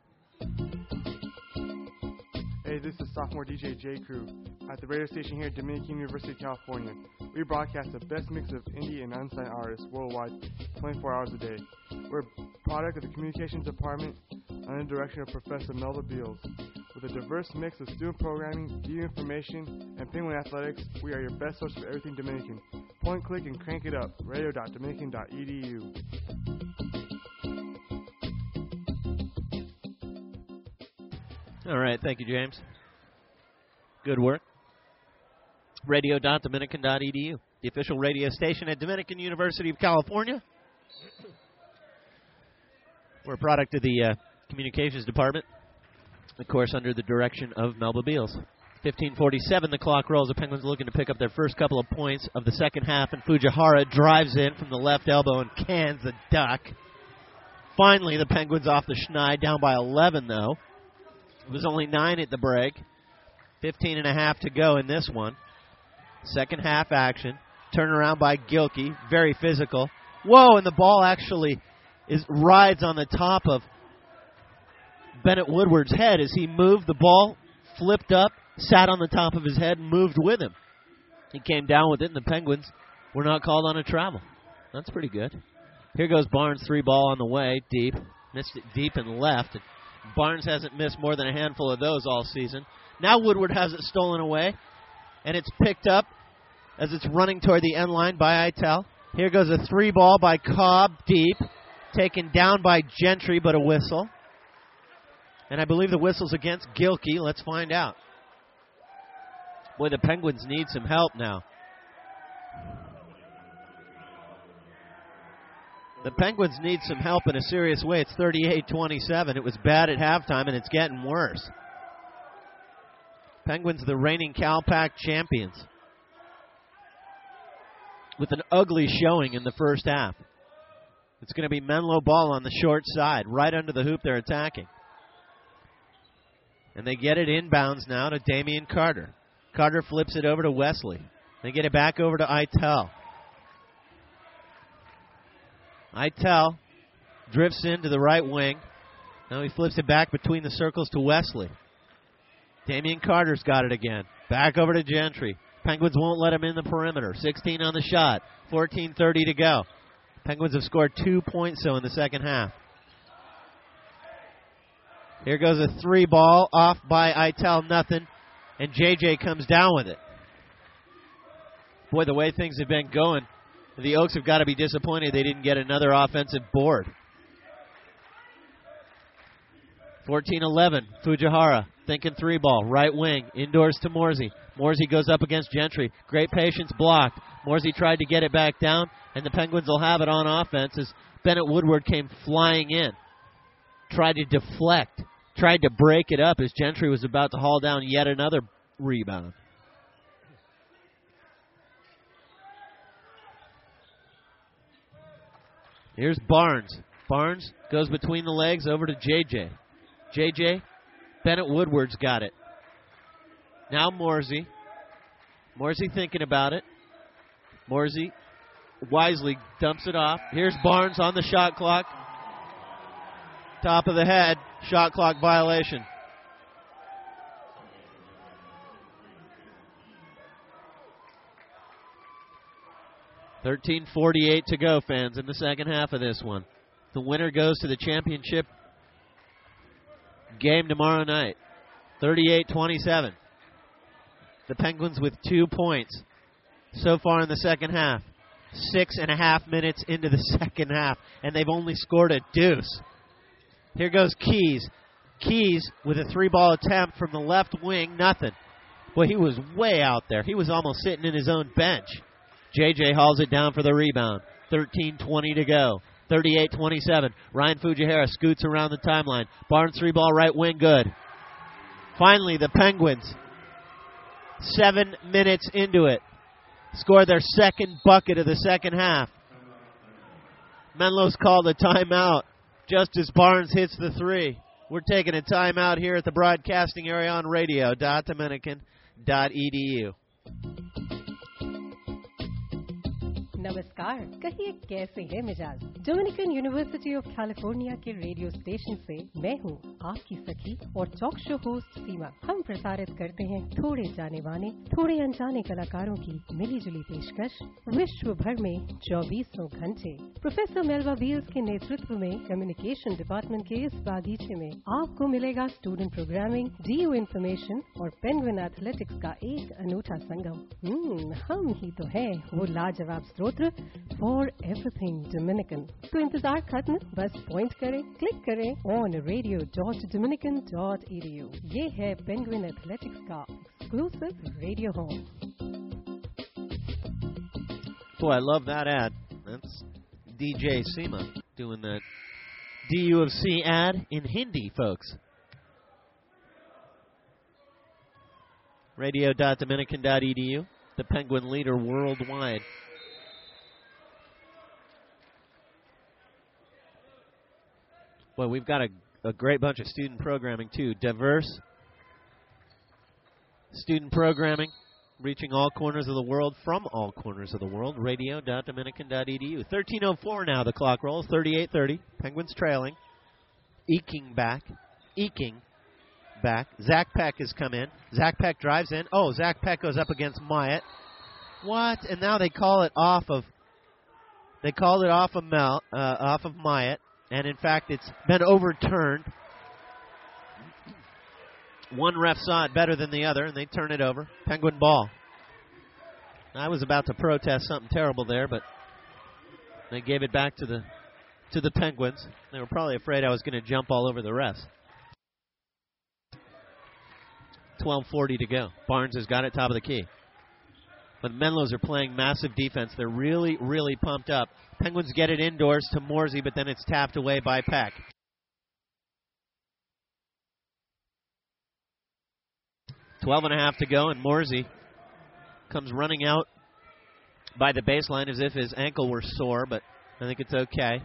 Hey, this is sophomore D J J. Crew at the radio station here at Dominican University of California. We broadcast the best mix of indie and unsigned artists worldwide, twenty-four hours a day. We're a product of the communications department under the direction of Professor Melba Beals. With a diverse mix of student programming, D U information, and Penguin athletics, we are your best source for everything Dominican. Point, click, and crank it up. radio dot dominican dot e d u. All right, thank you, James. Good work. radio dot dominican dot e d u, the official radio station at Dominican University of California. We're a product of the uh, communications department, of course, under the direction of Melba Beals. fifteen forty-seven, the clock rolls. The Penguins looking to pick up their first couple of points of the second half, and Fujihara drives in from the left elbow and cans the duck. Finally, the Penguins off the schneid, down by eleven, though. It was only nine at the break. fifteen and a half to go in this one. Second half action. Turnaround by Gilkey. Very physical. Whoa, and the ball actually is rides on the top of Bennett Woodward's head as he moved. The ball flipped up, sat on the top of his head, and moved with him. He came down with it, and the Penguins were not called on a travel. That's pretty good. Here goes Barnes, three ball on the way, deep. Missed it deep and left. Barnes hasn't missed more than a handful of those all season. Now Woodward has it stolen away, and it's picked up as it's running toward the end line by Itel. Here goes a three ball by Cobb, deep. Taken down by Gentry, but a whistle. And I believe the whistle's against Gilkey. Let's find out. Boy, the Penguins need some help now. The Penguins need some help in a serious way. It's thirty-eight twenty-seven. It was bad at halftime, and it's getting worse. Penguins, the reigning CalPAC champions, with an ugly showing in the first half. It's going to be Menlo ball on the short side. Right under the hoop they're attacking. And they get it inbounds now to Damian Carter. Carter flips it over to Wesley. They get it back over to Itel. Itel drifts into the right wing. Now he flips it back between the circles to Wesley. Damian Carter's got it again. Back over to Gentry. Penguins won't let him in the perimeter. sixteen on the shot. fourteen thirty to go. Penguins have scored two points so in the second half. Here goes a three ball off by Itel, nothing. And J J comes down with it. Boy, the way things have been going, the Oaks have got to be disappointed they didn't get another offensive board. fourteen eleven, Fujihara thinking three ball, right wing, indoors to Morsey. Morsey goes up against Gentry. Great patience, blocked. Morsey tried to get it back down, and the Penguins will have it on offense as Bennett Woodward came flying in. Tried to deflect, tried to break it up as Gentry was about to haul down yet another rebound. Here's Barnes. Barnes goes between the legs over to J J. J J, Bennett Woodward's got it. Now Morsey. Morsey thinking about it. Morsey wisely dumps it off. Here's Barnes on the shot clock. Top of the head. Shot clock violation. thirteen forty-eight to go, fans, in the second half of this one. The winner goes to the championship game tomorrow night. thirty-eight twenty-seven. The Penguins with two points so far in the second half. Six and a half minutes into the second half, and they've only scored a deuce. Here goes Keys. Keys with a three-ball attempt from the left wing, nothing. Boy, he was way out there. He was almost sitting in his own bench. J J hauls it down for the rebound. thirteen twenty to go. thirty-eight twenty-seven. Ryan Fujihara scoots around the timeline. Barnes three-ball right wing, good. Finally, the Penguins, seven minutes into it, score their second bucket of the second half. Menlo's called a timeout just as Barnes hits the three. We're taking a timeout here at the broadcasting area on radio dot dominican dot e d u. नमस्कार, कहिए कैसे है मिजाज। Dominican University of California के radio station से मैं हूँ आपकी सखी और टॉक शो होस्ट सीमा। हम प्रसारित करते हैं थोड़े जाने माने थोड़े अनजाने कलाकारों की मिली जुली पेशकश विश्व भर में चौबीसों घंटे। प्रोफेसर मेल्वा व्हील्स के नेतृत्व में कम्युनिकेशन डिपार्टमेंट के इस बागीचे में आपको मिलेगा स्टूडेंट प्रोग्रामिंग, डीयू इन्फॉर्मेशन और पेंगुइन एथलेटिक्स का एक अनूठा संगम। हम ही तो है वो लाजवाब स्रोत फॉर एवरीथिंग डोमिनिकन। तो इंतजार खत्म, बस पॉइंट करें, क्लिक करें on radio dot Dominican dot E D U. ये है पेंगुइन एथलेटिक्स का exclusive radio home. Boy, I love that ad. That's D J Seema doing that D U of C ad in Hindi, folks. radio dot dominican dot e d u, the Penguin leader worldwide. Well, we've got a, a great bunch of student programming, too. Diverse student programming, reaching all corners of the world, from all corners of the world. radio dot dominican dot e d u. thirteen oh four now, the clock rolls. thirty-eight thirty. Penguins trailing. Eking back. Eking back. Zach Peck has come in. Zach Peck drives in. Oh, Zach Peck goes up against Myatt. What? And now they call it off of. They called it off of Mel, uh, off of Myatt, and in fact, it's been overturned. One ref saw it better than the other, and they turn it over. Penguin ball. I was about to protest something terrible there, but they gave it back to the to the Penguins. They were probably afraid I was going to jump all over the refs. twelve forty to go. Barnes has got it top of the key. But the Menlos are playing massive defense. They're really, really pumped up. Penguins get it indoors to Morsey, but then it's tapped away by Peck. Twelve and a half to go, and Morsey comes running out by the baseline as if his ankle were sore, but I think it's okay.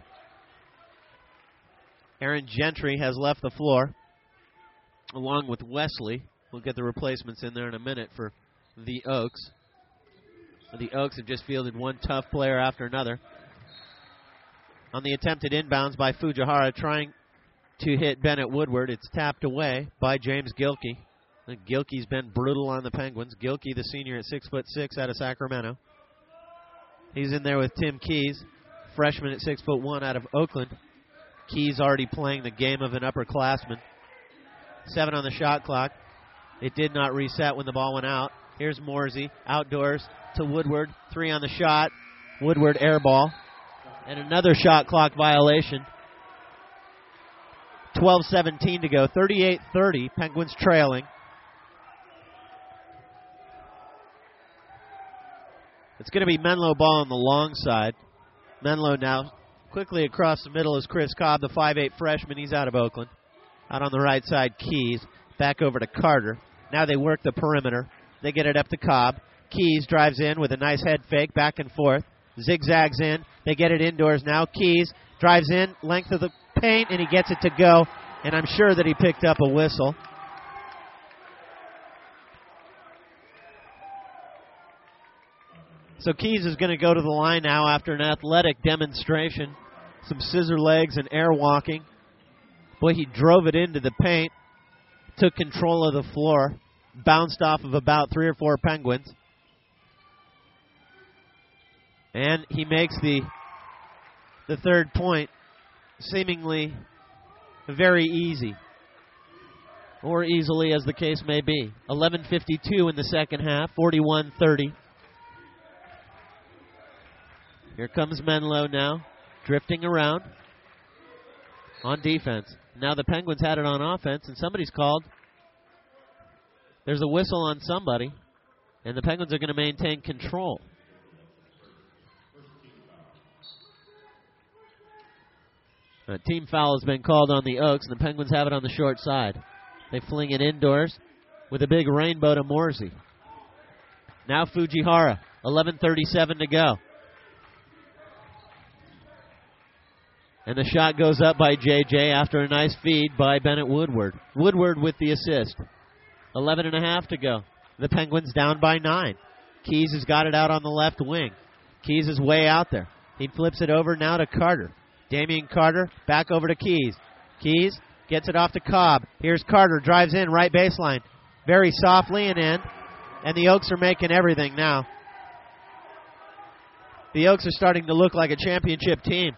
Aaron Gentry has left the floor, along with Wesley. We'll get the replacements in there in a minute for the Oaks. The Oaks have just fielded one tough player after another. On the attempted inbounds by Fujihara, trying to hit Bennett Woodward. It's tapped away by James Gilkey. Gilkey's been brutal on the Penguins. Gilkey, the senior at six foot six out of Sacramento. He's in there with Tim Keys, freshman at six foot one out of Oakland. Keys already playing the game of an upperclassman. Seven on the shot clock. It did not reset when the ball went out. Here's Morsey, outdoors to Woodward. Three on the shot. Woodward air ball. And another shot clock violation. twelve seventeen to go. thirty-eight thirty. Penguins trailing. It's going to be Menlo ball on the long side. Menlo now quickly across the middle is Chris Cobb, the five eight freshman. He's out of Oakland. Out on the right side, Keys. Back over to Carter. Now they work the perimeter. They get it up to Cobb. Keys drives in with a nice head fake, back and forth. Zigzags in. They get it indoors now. Keys drives in, length of the paint, and he gets it to go. And I'm sure that he picked up a whistle. So Keys is going to go to the line now after an athletic demonstration. Some scissor legs and air walking. Boy, he drove it into the paint. Took control of the floor. Bounced off of about three or four Penguins. And he makes the the third point seemingly very easy. Or easily, as the case may be. eleven fifty-two in the second half, forty-one thirty. Here comes Menlo now, drifting around on defense. Now the Penguins had it on offense, and somebody's called. There's a whistle on somebody, and the Penguins are going to maintain control. A team foul has been called on the Oaks, and the Penguins have it on the short side. They fling it indoors with a big rainbow to Morsey. Now Fujihara, eleven thirty-seven to go. And the shot goes up by J J after a nice feed by Bennett Woodward. Woodward with the assist. eleven and a half to go. The Penguins down by nine. Keys has got it out on the left wing. Keys is way out there. He flips it over now to Carter. Damian Carter back over to Keys. Keys gets it off to Cobb. Here's Carter, drives in, right baseline. Very softly and in. And the Oaks are making everything now. The Oaks are starting to look like a championship team.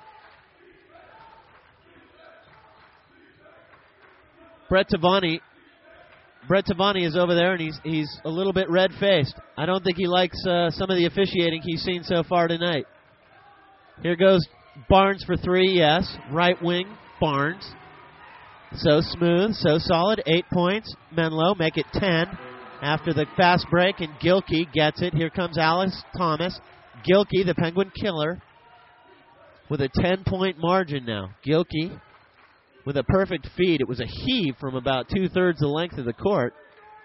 Brett Tavani, Brett Tavani is over there, and he's he's a little bit red-faced. I don't think he likes uh, some of the officiating he's seen so far tonight. Here goes Barnes for three, yes. Right wing, Barnes. So smooth, so solid. Eight points. Menlo make it ten after the fast break, and Gilkey gets it. Here comes Alice Thomas. Gilkey, the Penguin killer, with a ten-point margin now. Gilkey with a perfect feed. It was a heave from about two-thirds the length of the court.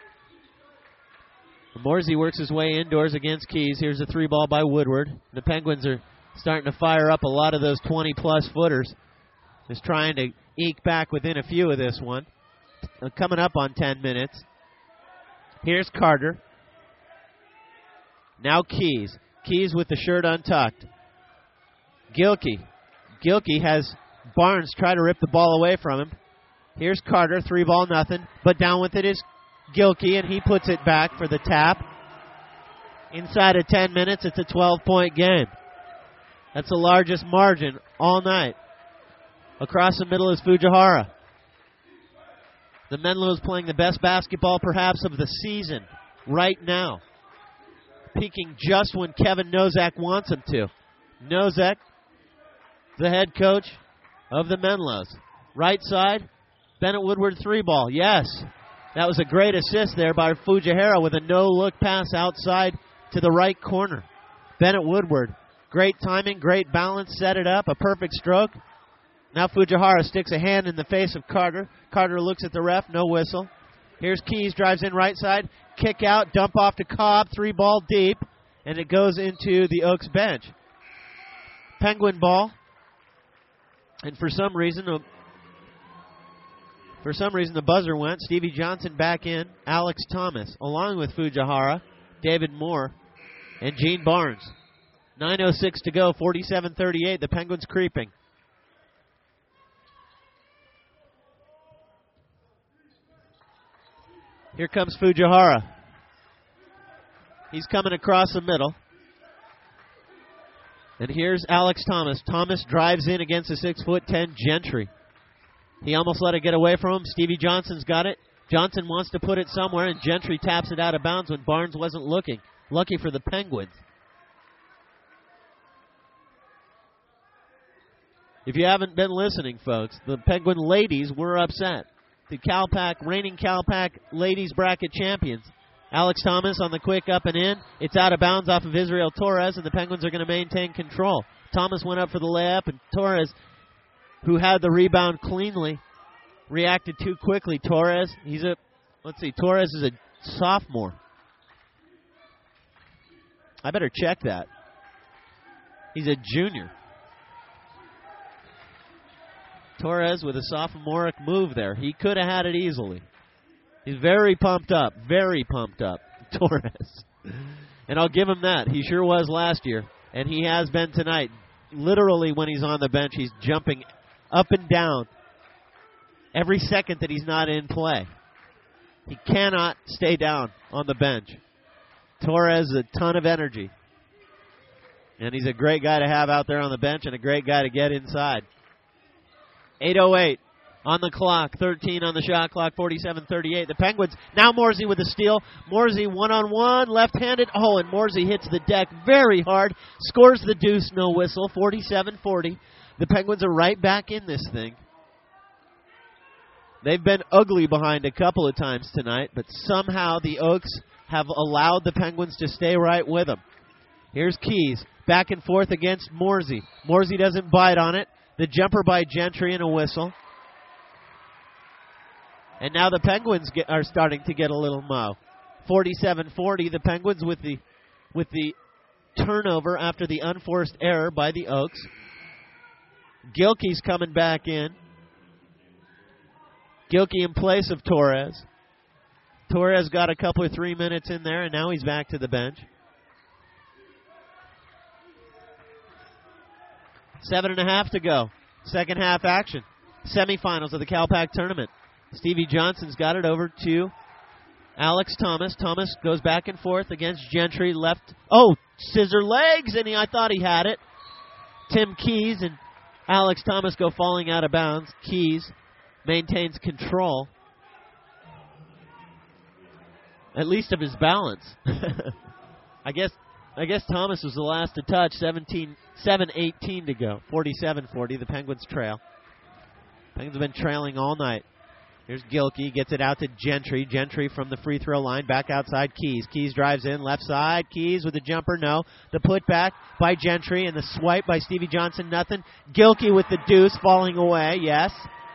Morsey works his way indoors against Keys. Here's a three ball by Woodward. The Penguins are starting to fire up a lot of those twenty-plus footers. Just trying to eke back within a few of this one. Uh, coming up on ten minutes. Here's Carter. Now Keys. Keys with the shirt untucked. Gilkey. Gilkey has Barnes try to rip the ball away from him. Here's Carter, three ball, nothing. But down with it is Gilkey, and he puts it back for the tap. Inside of ten minutes, it's a twelve-point game. That's the largest margin all night. Across the middle is Fujihara. The Menlo is playing the best basketball perhaps of the season right now. Peaking just when Kevin Nozak wants him to. Nozak, the head coach of the Menlos. Right side, Bennett Woodward three ball. Yes, that was a great assist there by Fujihara with a no-look pass outside to the right corner. Bennett Woodward, great timing, great balance, set it up, a perfect stroke. Now Fujihara sticks a hand in the face of Carter. Carter looks at the ref, no whistle. Here's Keys, drives in right side, kick out, dump off to Cobb, three ball deep, and it goes into the Oaks bench. Penguin ball, and for some reason, uh, for some reason the buzzer went. Stevie Johnson back in, Alex Thomas, along with Fujihara, David Moore, and Gene Barnes. nine oh six to go, forty-seven thirty-eight, the Penguins creeping. Here comes Fujihara. He's coming across the middle. And here's Alex Thomas. Thomas drives in against the six foot ten Gentry. He almost let it get away from him. Stevie Johnson's got it. Johnson wants to put it somewhere, and Gentry taps it out of bounds when Barnes wasn't looking. Lucky for the Penguins. If you haven't been listening, folks, the Penguin ladies were upset. The CalPAC, reigning CalPAC ladies bracket champions. Alex Thomas on the quick up and in. It's out of bounds off of Israel Torres, and the Penguins are going to maintain control. Thomas went up for the layup, and Torres, who had the rebound cleanly, reacted too quickly. Torres, he's a, let's see, Torres is a sophomore. I better check that. He's a junior. Torres with a sophomoric move there. He could have had it easily. He's very pumped up, very pumped up, Torres. And I'll give him that. He sure was last year, and he has been tonight. Literally, when he's on the bench, he's jumping up and down every second that he's not in play. He cannot stay down on the bench. Torres has a ton of energy. And he's a great guy to have out there on the bench and a great guy to get inside. eight oh eight on the clock, thirteen on the shot clock, forty-seven thirty-eight. The Penguins, now Morsey with a steal. Morsey one-on-one, left-handed. Oh, and Morsey hits the deck very hard. Scores the deuce, no whistle, forty-seven forty. The Penguins are right back in this thing. They've been ugly behind a couple of times tonight, but somehow the Oaks have allowed the Penguins to stay right with them. Here's Keys, back and forth against Morsey. Morsey doesn't bite on it. The jumper by Gentry and a whistle. And now the Penguins get, are starting to get a little mo. forty-seven forty, the Penguins with the with the turnover after the unforced error by the Oaks. Gilkey's coming back in. Gilkey in place of Torres. Torres got a couple of three minutes in there, and now he's back to the bench. Seven and a half to go. Second half action. Semifinals of the CalPAC tournament. Stevie Johnson's got it over to Alex Thomas. Thomas goes back and forth against Gentry. Left. Oh, scissor legs, and he, I thought he had it. Tim Keys and Alex Thomas go falling out of bounds. Keys maintains control, at least of his balance. I guess I guess Thomas was the last to touch. seventeen, seven eighteen to go. forty-seven forty, the Penguins trail. Penguins have been trailing all night. Here's Gilkey, gets it out to Gentry. Gentry from the free throw line, back outside Keys. Keys drives in, left side. Keys with the jumper, no. The putback by Gentry and the swipe by Stevie Johnson, nothing. Gilkey with the deuce, falling away, yes.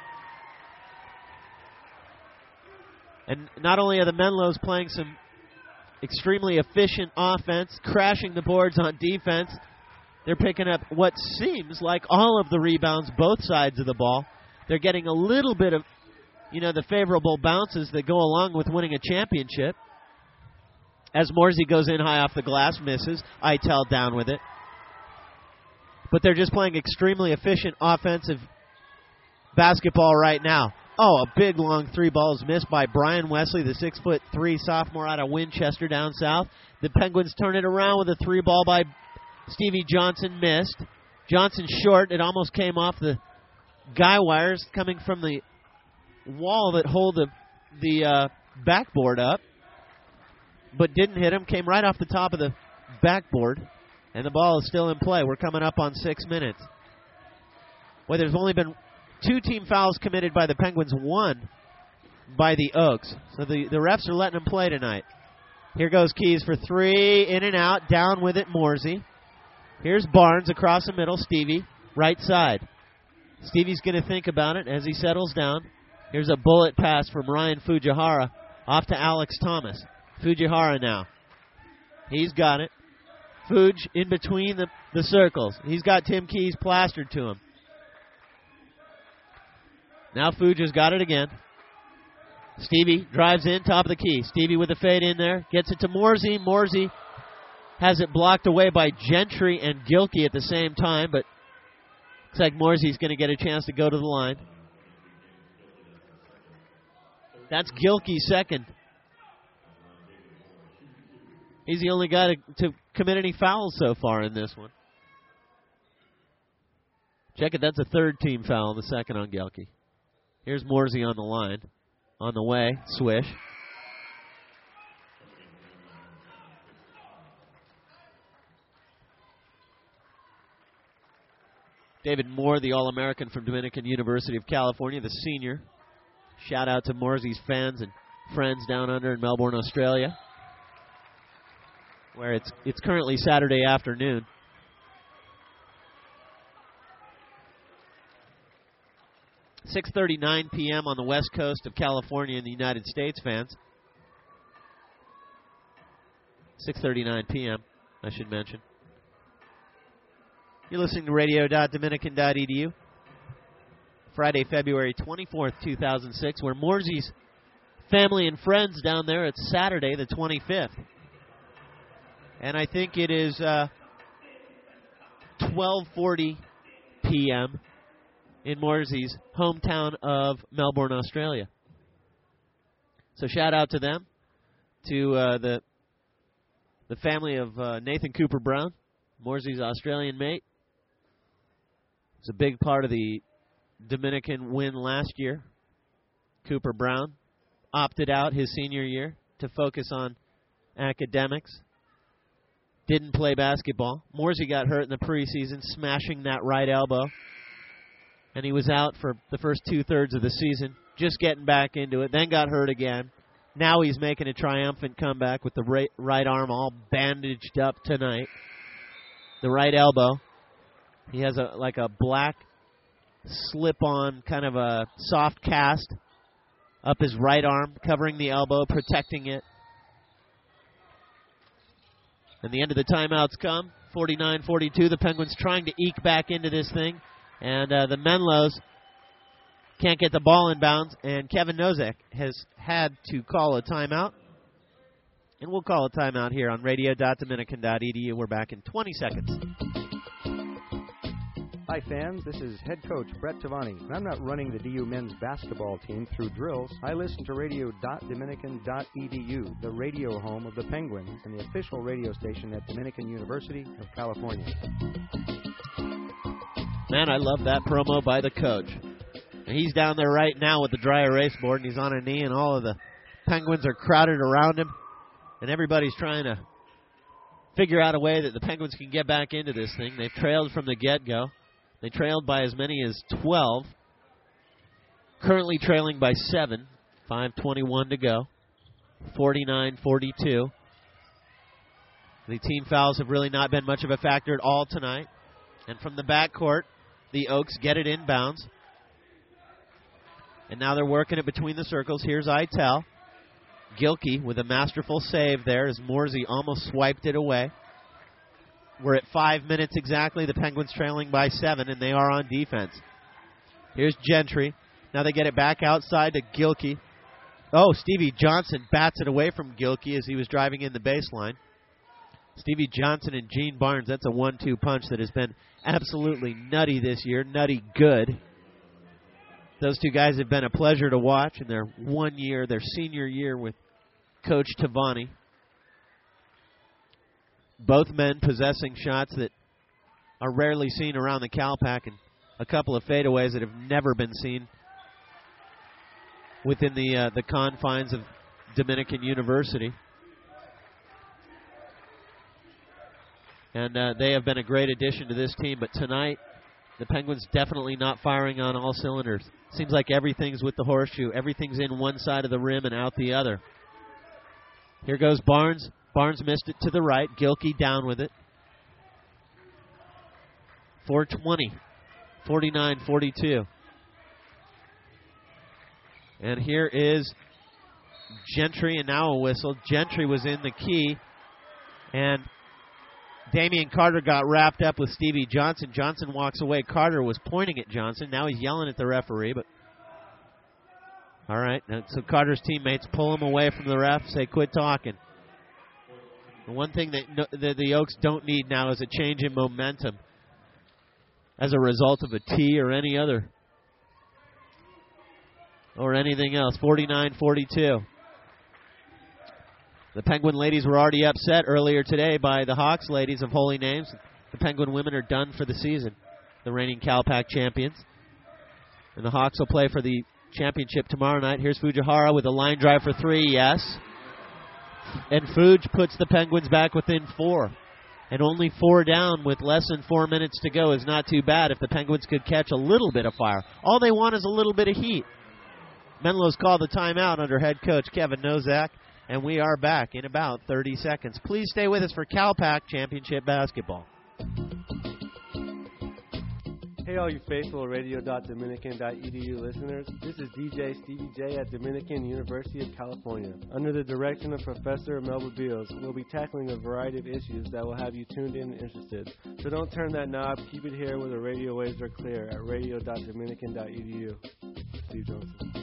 And not only are the Menlos playing some extremely efficient offense, crashing the boards on defense, they're picking up what seems like all of the rebounds, both sides of the ball. They're getting a little bit of, you know, the favorable bounces that go along with winning a championship. As Morsey goes in high off the glass, misses. Eitel down with it. But they're just playing extremely efficient offensive basketball right now. Oh, a big long three ball is missed by Brian Wesley, the six foot three sophomore out of Winchester down south. The Penguins turn it around with a three ball by Stevie Johnson, missed. Johnson short. It almost came off the guy wires coming from the wall that hold the the uh, backboard up, but didn't hit him. Came right off the top of the backboard, and the ball is still in play. We're coming up on six minutes. Well, there's only been two team fouls committed by the Penguins, one by the Oaks. So the, the refs are letting them play tonight. Here goes Keys for three, in and out, down with it, Morsey. Here's Barnes across the middle, Stevie, right side. Stevie's going to think about it as he settles down. Here's a bullet pass from Ryan Fujihara off to Alex Thomas. Fujihara now. He's got it. Fuj in between the, the circles. He's got Tim Keys plastered to him. Now Fuj has got it again. Stevie drives in, top of the key. Stevie with the fade in there. Gets it to Morsey. Morsey has it blocked away by Gentry and Gilkey at the same time, but looks like Morsey's going to get a chance to go to the line. That's Gilkey's second. He's the only guy to, to commit any fouls so far in this one. Check it, that's a third team foul, the second on Gilkey. Here's Morsey on the line. On the way, swish. David Moore, the All-American from Dominican University of California, the senior. Shout out to Morsey's fans and friends down under in Melbourne, Australia, where it's it's currently Saturday afternoon. six thirty-nine p.m. on the west coast of California in the United States, fans. six thirty-nine p.m., I should mention. You're listening to radio dot dominican dot e d u. Friday, February twenty-fourth, two thousand six, where Morsey's family and friends down there. It's Saturday, the twenty-fifth. And I think it is uh, twelve forty p.m. in Morsey's hometown of Melbourne, Australia. So shout out to them, to uh, the the family of uh, Nathan Cooper Brown, Morsey's Australian mate. It's a big part of the Dominican win last year. Cooper Brown opted out his senior year to focus on academics. Didn't play basketball. Morsey got hurt in the preseason, smashing that right elbow. And he was out for the first two-thirds of the season, just getting back into it, then got hurt again. Now he's making a triumphant comeback with the right, right arm all bandaged up tonight. The right elbow. He has a like a black slip-on, kind of a soft cast up his right arm, covering the elbow, protecting it. And the end of the timeouts come. forty-nine forty-two. The Penguins trying to eke back into this thing. And uh, the Menlos can't get the ball in bounds. And Kevin Nosek has had to call a timeout. And we'll call a timeout here on radio dot dominican dot e d u. We're back in twenty seconds. Hi, fans. This is head coach Brett Tavani. And I'm not running the D U men's basketball team through drills. I listen to radio dot dominican dot e d u, the radio home of the Penguins and the official radio station at Dominican University of California. Man, I love that promo by the coach. And he's down there right now with the dry erase board, and he's on a knee, and all of the Penguins are crowded around him. And everybody's trying to figure out a way that the Penguins can get back into this thing. They've trailed from the get-go. They trailed by as many as twelve. Currently trailing by seven. five twenty-one to go. forty-nine forty-two. The team fouls have really not been much of a factor at all tonight. And from the backcourt, the Oaks get it inbounds. And now they're working it between the circles. Here's Itel. Gilkey with a masterful save there as Morsey almost swiped it away. We're at five minutes exactly. The Penguins trailing by seven, and they are on defense. Here's Gentry. Now they get it back outside to Gilkey. Oh, Stevie Johnson bats it away from Gilkey as he was driving in the baseline. Stevie Johnson and Gene Barnes, that's a one two punch that has been absolutely nutty this year. Nutty good. Those two guys have been a pleasure to watch in their one year, their senior year with Coach Tavani. Both men possessing shots that are rarely seen around the Calpac, and a couple of fadeaways that have never been seen within the uh, the confines of Dominican University. And uh, they have been a great addition to this team, but tonight the Penguins definitely not firing on all cylinders. Seems like everything's with the horseshoe. Everything's in one side of the rim and out the other. Here goes Barnes. Barnes missed it to the right. Gilkey down with it. four twenty. forty-nine forty-two. And here is Gentry, and now a whistle. Gentry was in the key, and Damian Carter got wrapped up with Stevie Johnson. Johnson walks away. Carter was pointing at Johnson. Now he's yelling at the referee. But all right, so Carter's teammates pull him away from the ref, say, quit talking. The one thing that no, the, the Oaks don't need now is a change in momentum as a result of a T or any other or anything else. forty-nine forty-two. The Penguin ladies were already upset earlier today by the Hawks ladies of Holy Names. The Penguin women are done for the season, the reigning Calpac champions. And the Hawks will play for the championship tomorrow night. Here's Fujihara with a line drive for three, yes. And Fuj puts the Penguins back within four. And only four down with less than four minutes to go is not too bad if the Penguins could catch a little bit of fire. All they want is a little bit of heat. Menlo's called the timeout under head coach Kevin Nozak. And we are back in about thirty seconds. Please stay with us for Calpac Championship Basketball. Hey, all you faithful radio dot dominican dot e d u listeners. This is D J Stevie J at Dominican University of California. Under the direction of Professor Melba Beals, we'll be tackling a variety of issues that will have you tuned in and interested. So don't turn that knob. Keep it here where the radio waves are clear at radio dot dominican dot e d u. Steve Johnson.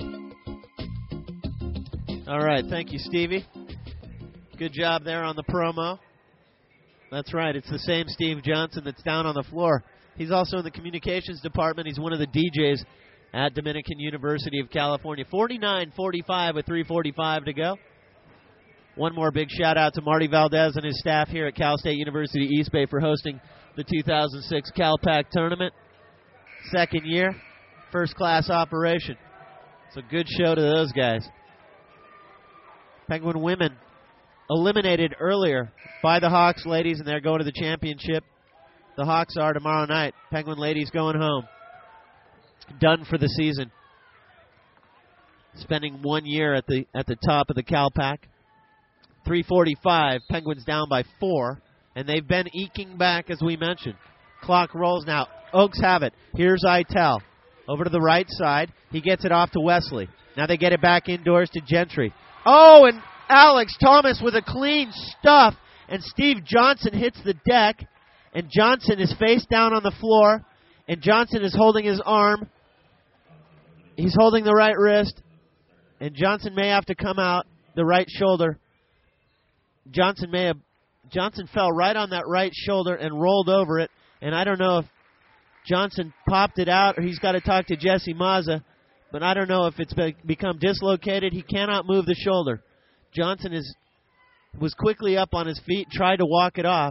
All right, thank you, Stevie. Good job there on the promo. That's right, it's the same Steve Johnson that's down on the floor. He's also in the communications department. He's one of the D Js at Dominican University of California. forty-nine forty-five with three forty-five to go. One more big shout-out to Marty Valdez and his staff here at Cal State University East Bay for hosting the two thousand six Calpac tournament. Second year, first-class operation. So good show to those guys. Penguin women eliminated earlier by the Hawks ladies, and they're going to the championship. The Hawks are tomorrow night. Penguin ladies going home. Done for the season. Spending one year at the at the top of the Calpac. three forty-five, Penguins down by four, and they've been eking back, as we mentioned. Clock rolls now. Oaks have it. Here's Itel. Over to the right side. He gets it off to Wesley. Now they get it back indoors to Gentry. Oh, and Alex Thomas with a clean stuff, and Steve Johnson hits the deck, and Johnson is face down on the floor, and Johnson is holding his arm. He's holding the right wrist, and Johnson may have to come out the right shoulder. Johnson may have Johnson fell right on that right shoulder and rolled over it, and I don't know if Johnson popped it out or he's got to talk to Jesse Mazza. But I don't know if it's be- become dislocated. He cannot move the shoulder. Johnson is was quickly up on his feet, tried to walk it off.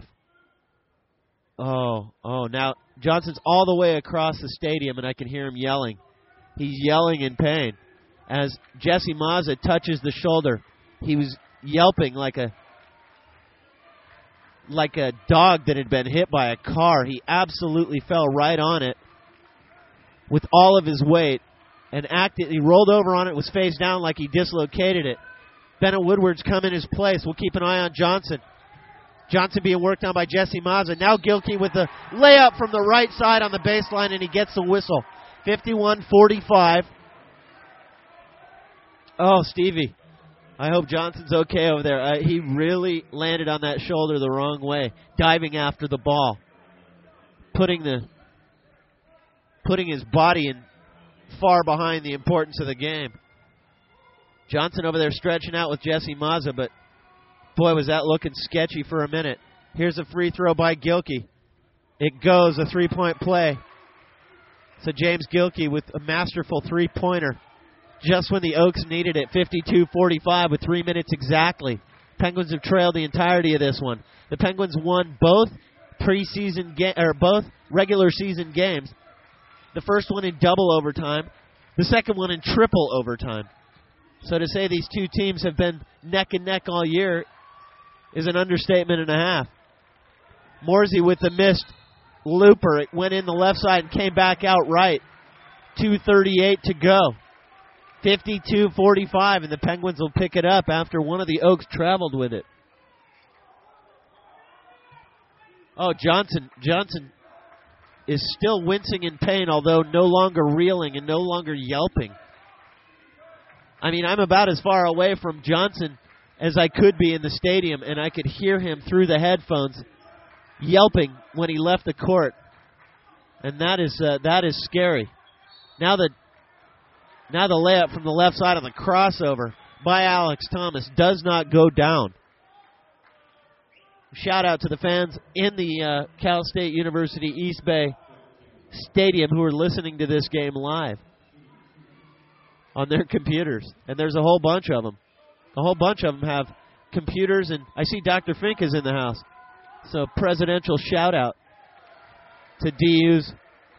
Oh, oh, now Johnson's all the way across the stadium, and I can hear him yelling. He's yelling in pain. As Jesse Mazza touches the shoulder, he was yelping like a like a dog that had been hit by a car. He absolutely fell right on it with all of his weight. And acted, he rolled over on it, was face down like he dislocated it. Bennett Woodward's come in his place. We'll keep an eye on Johnson. Johnson being worked on by Jesse Mazza. Now Gilkey with the layup from the right side on the baseline, and he gets the whistle. fifty-one forty-five. Oh, Stevie, I hope Johnson's okay over there. Uh, he really landed on that shoulder the wrong way, diving after the ball, putting the putting his body in far behind the importance of the game. Johnson over there stretching out with Jesse Mazza, but boy, was that looking sketchy for a minute. Here's a free throw by Gilkey. It goes, a three-point play. So James Gilkey with a masterful three-pointer just when the Oaks needed it, fifty-two forty-five with three minutes exactly. Penguins have trailed the entirety of this one. The Penguins won both preseason ga- or both regular season games. The first one in double overtime, the second one in triple overtime. So to say these two teams have been neck and neck all year is an understatement and a half. Morsey with the missed looper. It went in the left side and came back out right. two thirty-eight to go. fifty-two forty-five, and the Penguins will pick it up after one of the Oaks traveled with it. Oh, Johnson. Johnson is still wincing in pain, although no longer reeling and no longer yelping. I mean, I'm about as far away from Johnson as I could be in the stadium, and I could hear him through the headphones yelping when he left the court. And that is uh, that is scary. Now the, now the layup from the left side of the crossover by Alex Thomas does not go down. Shout out to the fans in the uh, Cal State University East Bay Stadium who are listening to this game live on their computers. And there's a whole bunch of them. A whole bunch of them have computers, and I see Doctor Fink is in the house. So presidential shout out to D U's.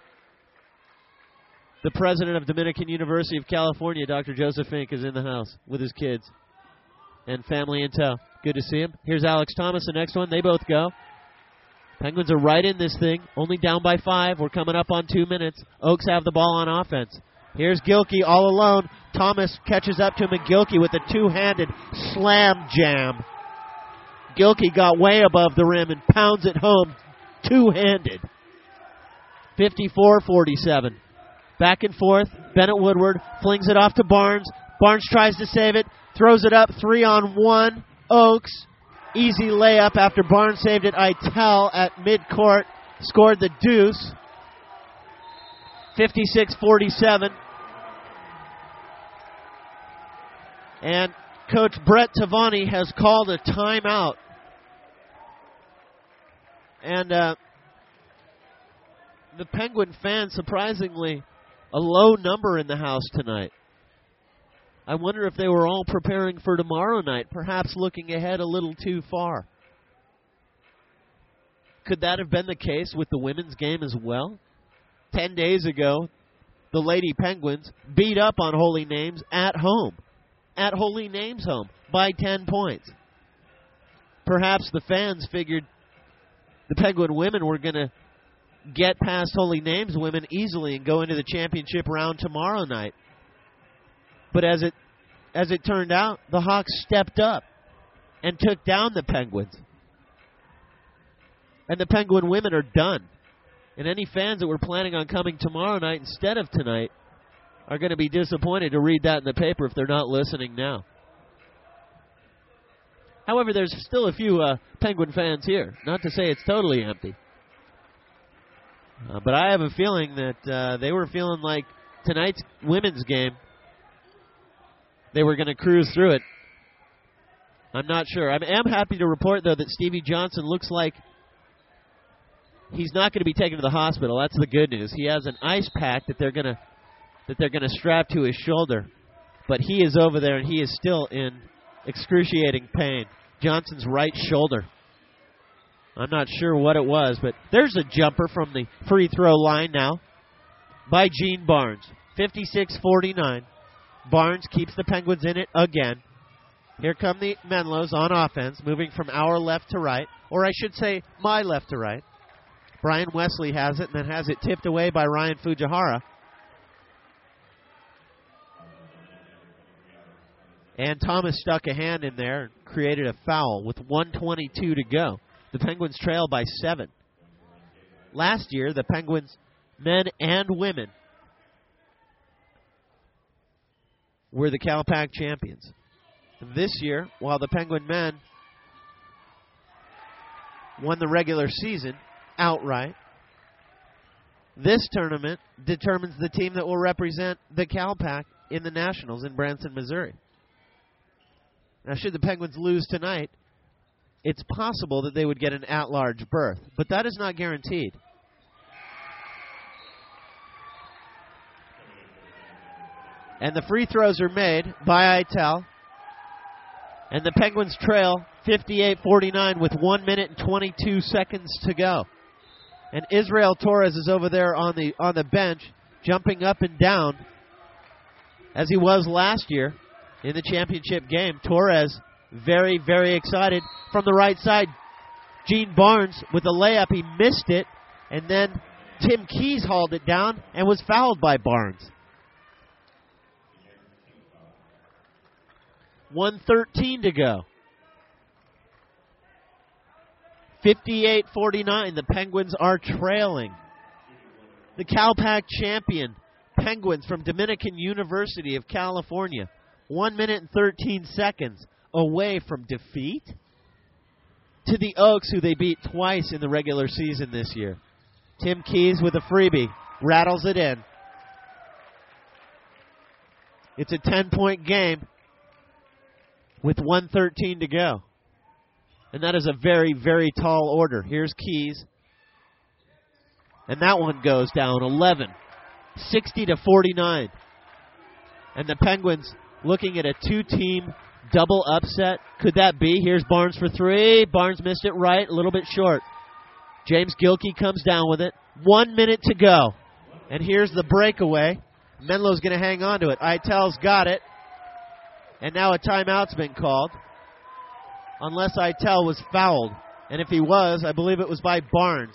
The president of Dominican University of California, Doctor Joseph Fink, is in the house with his kids and family in tow. Good to see him. Here's Alex Thomas, the next one. They both go. Penguins are right in this thing, only down by five. We're coming up on two minutes. Oaks have the ball on offense. Here's Gilkey all alone. Thomas catches up to him, and Gilkey with a two-handed slam jam. Gilkey got way above the rim and pounds it home two-handed. fifty-four forty-seven. Back and forth. Bennett Woodward flings it off to Barnes. Barnes tries to save it. Throws it up. Three on one. Oaks. Easy layup after Barnes saved it. Itel at midcourt scored the deuce. fifty-six forty-seven. And Coach Brett Tavani has called a timeout. And uh, the Penguin fans, surprisingly, a low number in the house tonight. I wonder if they were all preparing for tomorrow night, perhaps looking ahead a little too far. Could that have been the case with the women's game as well? Ten days ago, the Lady Penguins beat up on Holy Names at home. At Holy Names home by ten points. Perhaps the fans figured the Penguin women were going to get past Holy Names women easily and go into the championship round tomorrow night. But as it as it turned out, the Hawks stepped up and took down the Penguins. And the Penguin women are done. And any fans that were planning on coming tomorrow night instead of tonight are going to be disappointed to read that in the paper if they're not listening now. However, there's still a few uh, Penguin fans here. Not to say it's totally empty. Uh, but I have a feeling that uh, they were feeling like tonight's women's game, they were going to cruise through it. I'm not sure. I am happy to report, though, that Stevie Johnson looks like he's not going to be taken to the hospital. That's the good news. He has an ice pack that they're going to that they're going to strap to his shoulder. But he is over there, and he is still in excruciating pain. Johnson's right shoulder. I'm not sure what it was, but there's a jumper from the free throw line now by Gene Barnes. fifty-six forty-nine. Barnes keeps the Penguins in it again. Here come the Menlos on offense, moving from our left to right, or I should say my left to right. Brian Wesley has it, and then has it tipped away by Ryan Fujihara. And Thomas stuck a hand in there and created a foul with one twenty-two to go. The Penguins trail by seven. Last year, the Penguins, men and women, were the CalPAC champions. This year, while the Penguin men won the regular season outright, this tournament determines the team that will represent the CalPAC in the Nationals in Branson, Missouri. Now, should the Penguins lose tonight, it's possible that they would get an at-large berth, but that is not guaranteed. And the free throws are made by Itel. And the Penguins trail fifty-eight forty-nine with one minute and twenty-two seconds to go. And Israel Torres is over there on the on the bench, jumping up and down as he was last year in the championship game. Torres very, very excited. From the right side, Gene Barnes with a layup. He missed it, and then Tim Keys hauled it down and was fouled by Barnes. one thirteen to go. fifty-eight forty-nine, the Penguins are trailing. The CalPAC champion Penguins from Dominican University of California, one minute and thirteen seconds away from defeat to the Oaks, who they beat twice in the regular season this year. Tim Keys with a freebie, rattles it in. It's a ten-point game with one thirteen to go. And that is a very, very tall order. Here's Keys. And that one goes down eleven, sixty to forty-nine. And the Penguins looking at a two-team double upset. Could that be? Here's Barnes for three. Barnes missed it right, a little bit short. James Gilkey comes down with it. One minute to go. And here's the breakaway. Menlo's going to hang on to it. Itel's got it. And now a timeout's been called. Unless Itel was fouled. And if he was, I believe it was by Barnes.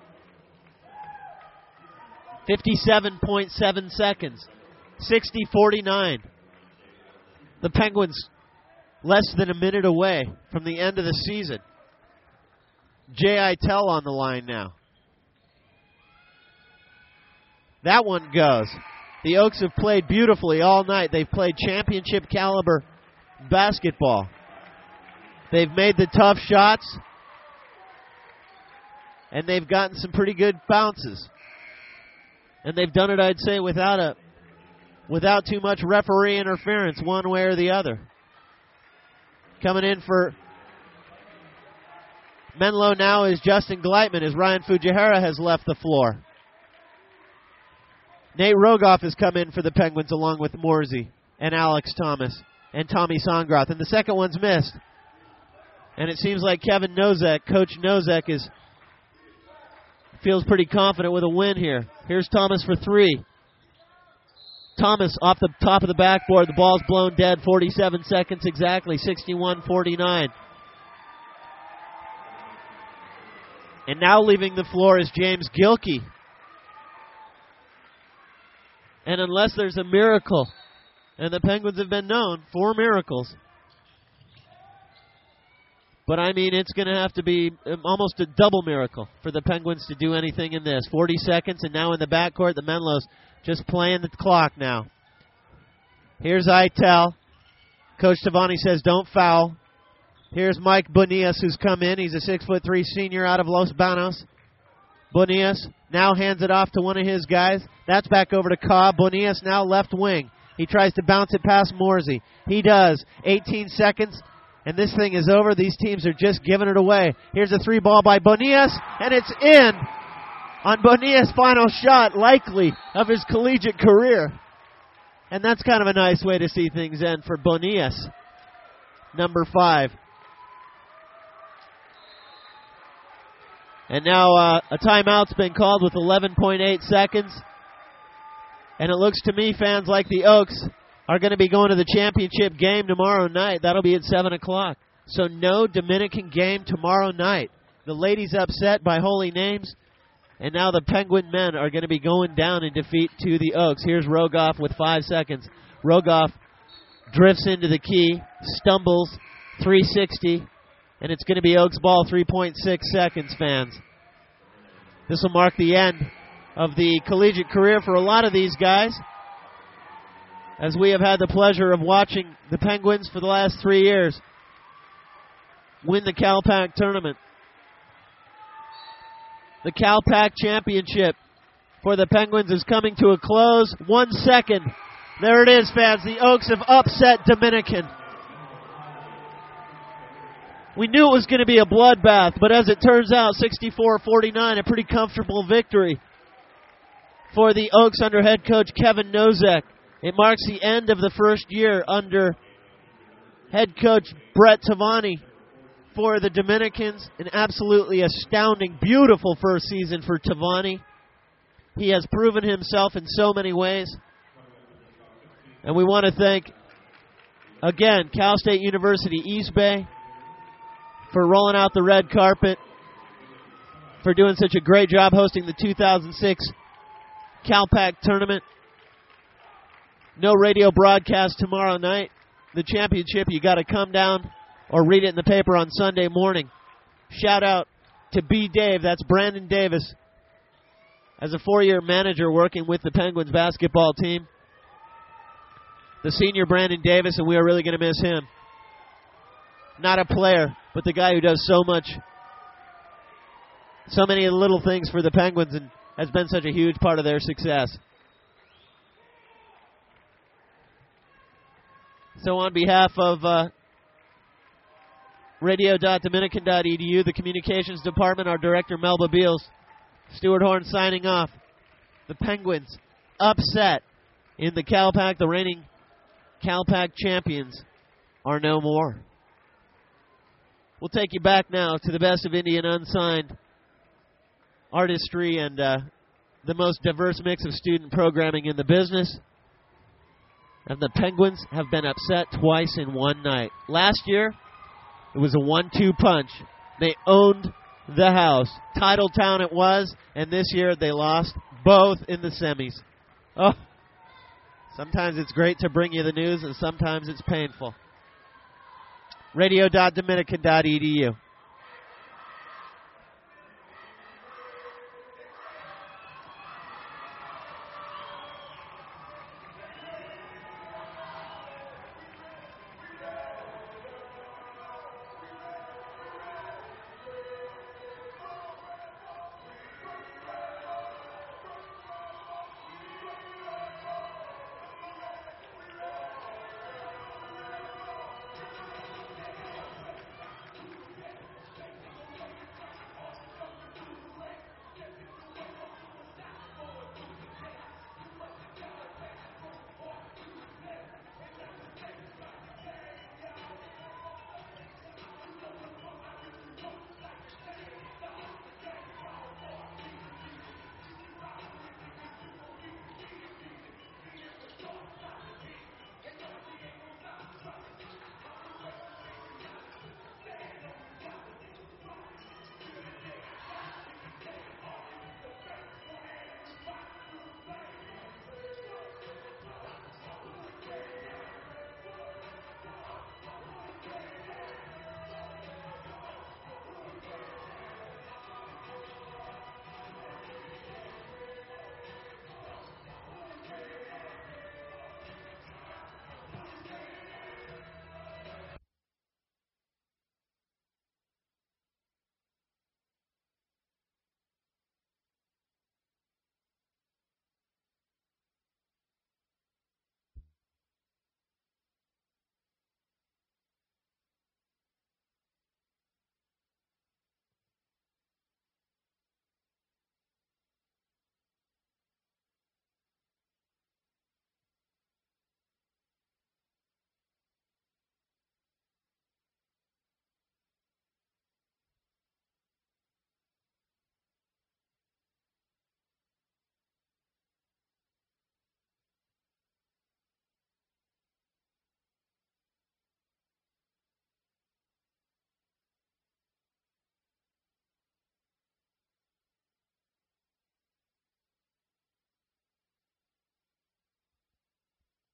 fifty-seven point seven seconds. sixty forty-nine. The Penguins less than a minute away from the end of the season. Jay Itel on the line now. That one goes. The Oaks have played beautifully all night. They've played championship caliber basketball. They've made the tough shots, and they've gotten some pretty good bounces. And they've done it, I'd say, without a without too much referee interference one way or the other. Coming in for Menlo now is Justin Gleitman as Ryan Fujihara has left the floor. Nate Rogoff has come in for the Penguins along with Morsey and Alex Thomas and Tommy Songroth. And the second one's missed. And it seems like Kevin Nozek, Coach Nozek, is feels pretty confident with a win here. Here's Thomas for three. Thomas off the top of the backboard. The ball's blown dead. forty-seven seconds exactly. sixty-one forty-nine. And now leaving the floor is James Gilkey. And unless there's a miracle, and the Penguins have been known for miracles, but I mean, it's going to have to be almost a double miracle for the Penguins to do anything in this. forty seconds, and now in the backcourt, the Menlos just playing the clock now. Here's Itel. Coach Tavani says don't foul. Here's Mike Bonias, who's come in. He's a six foot three senior out of Los Banos. Bonias now hands it off to one of his guys. That's back over to Cobb. Bonias now left wing. He tries to bounce it past Morsey. He does. eighteen seconds, and this thing is over. These teams are just giving it away. Here's a three ball by Bonias, and it's in on Bonias' final shot, likely of his collegiate career. And that's kind of a nice way to see things end for Bonias, number five. And now uh, a timeout's been called with eleven point eight seconds. And it looks to me, fans, like the Oaks are going to be going to the championship game tomorrow night. That'll be at seven o'clock. So no Dominican game tomorrow night. The ladies upset by Holy Names. And now the Penguin men are going to be going down in defeat to the Oaks. Here's Rogoff with five seconds. Rogoff drifts into the key, stumbles, three sixty. And it's going to be Oaks ball, three point six seconds, fans. This will mark the end of the collegiate career for a lot of these guys, as we have had the pleasure of watching the Penguins for the last three years win the CalPAC tournament. The CalPAC championship for the Penguins is coming to a close. One second. There it is, fans. The Oaks have upset Dominican. We knew it was going to be a bloodbath, but as it turns out, sixty-four forty-nine, a pretty comfortable victory for the Oaks under head coach Kevin Nozek. It marks the end of the first year under head coach Brett Tavani for the Dominicans. An absolutely astounding, beautiful first season for Tavani. He has proven himself in so many ways. And we want to thank, again, Cal State University East Bay for rolling out the red carpet, for doing such a great job hosting the two thousand six CalPAC tournament. No radio broadcast tomorrow night. The championship, you got to come down or read it in the paper on Sunday morning. Shout out to B. Dave, that's Brandon Davis, as a four-year manager working with the Penguins basketball team. The senior Brandon Davis, and we are really going to miss him. Not a player, but the guy who does so much, so many little things for the Penguins and has been such a huge part of their success. So on behalf of uh, radio dot dominican dot e d u, the communications department, our director Melba Beals, Stuart Horn signing off. The Penguins upset in the CalPAC. The reigning CalPAC champions are no more. We'll take you back now to the best of Indian unsigned artistry and uh, the most diverse mix of student programming in the business. And the Penguins have been upset twice in one night. Last year, it was a one two punch. They owned the house. Titletown it was, and this year they lost both in the semis. Oh, sometimes it's great to bring you the news, and sometimes it's painful. radio dot dominican dot e d u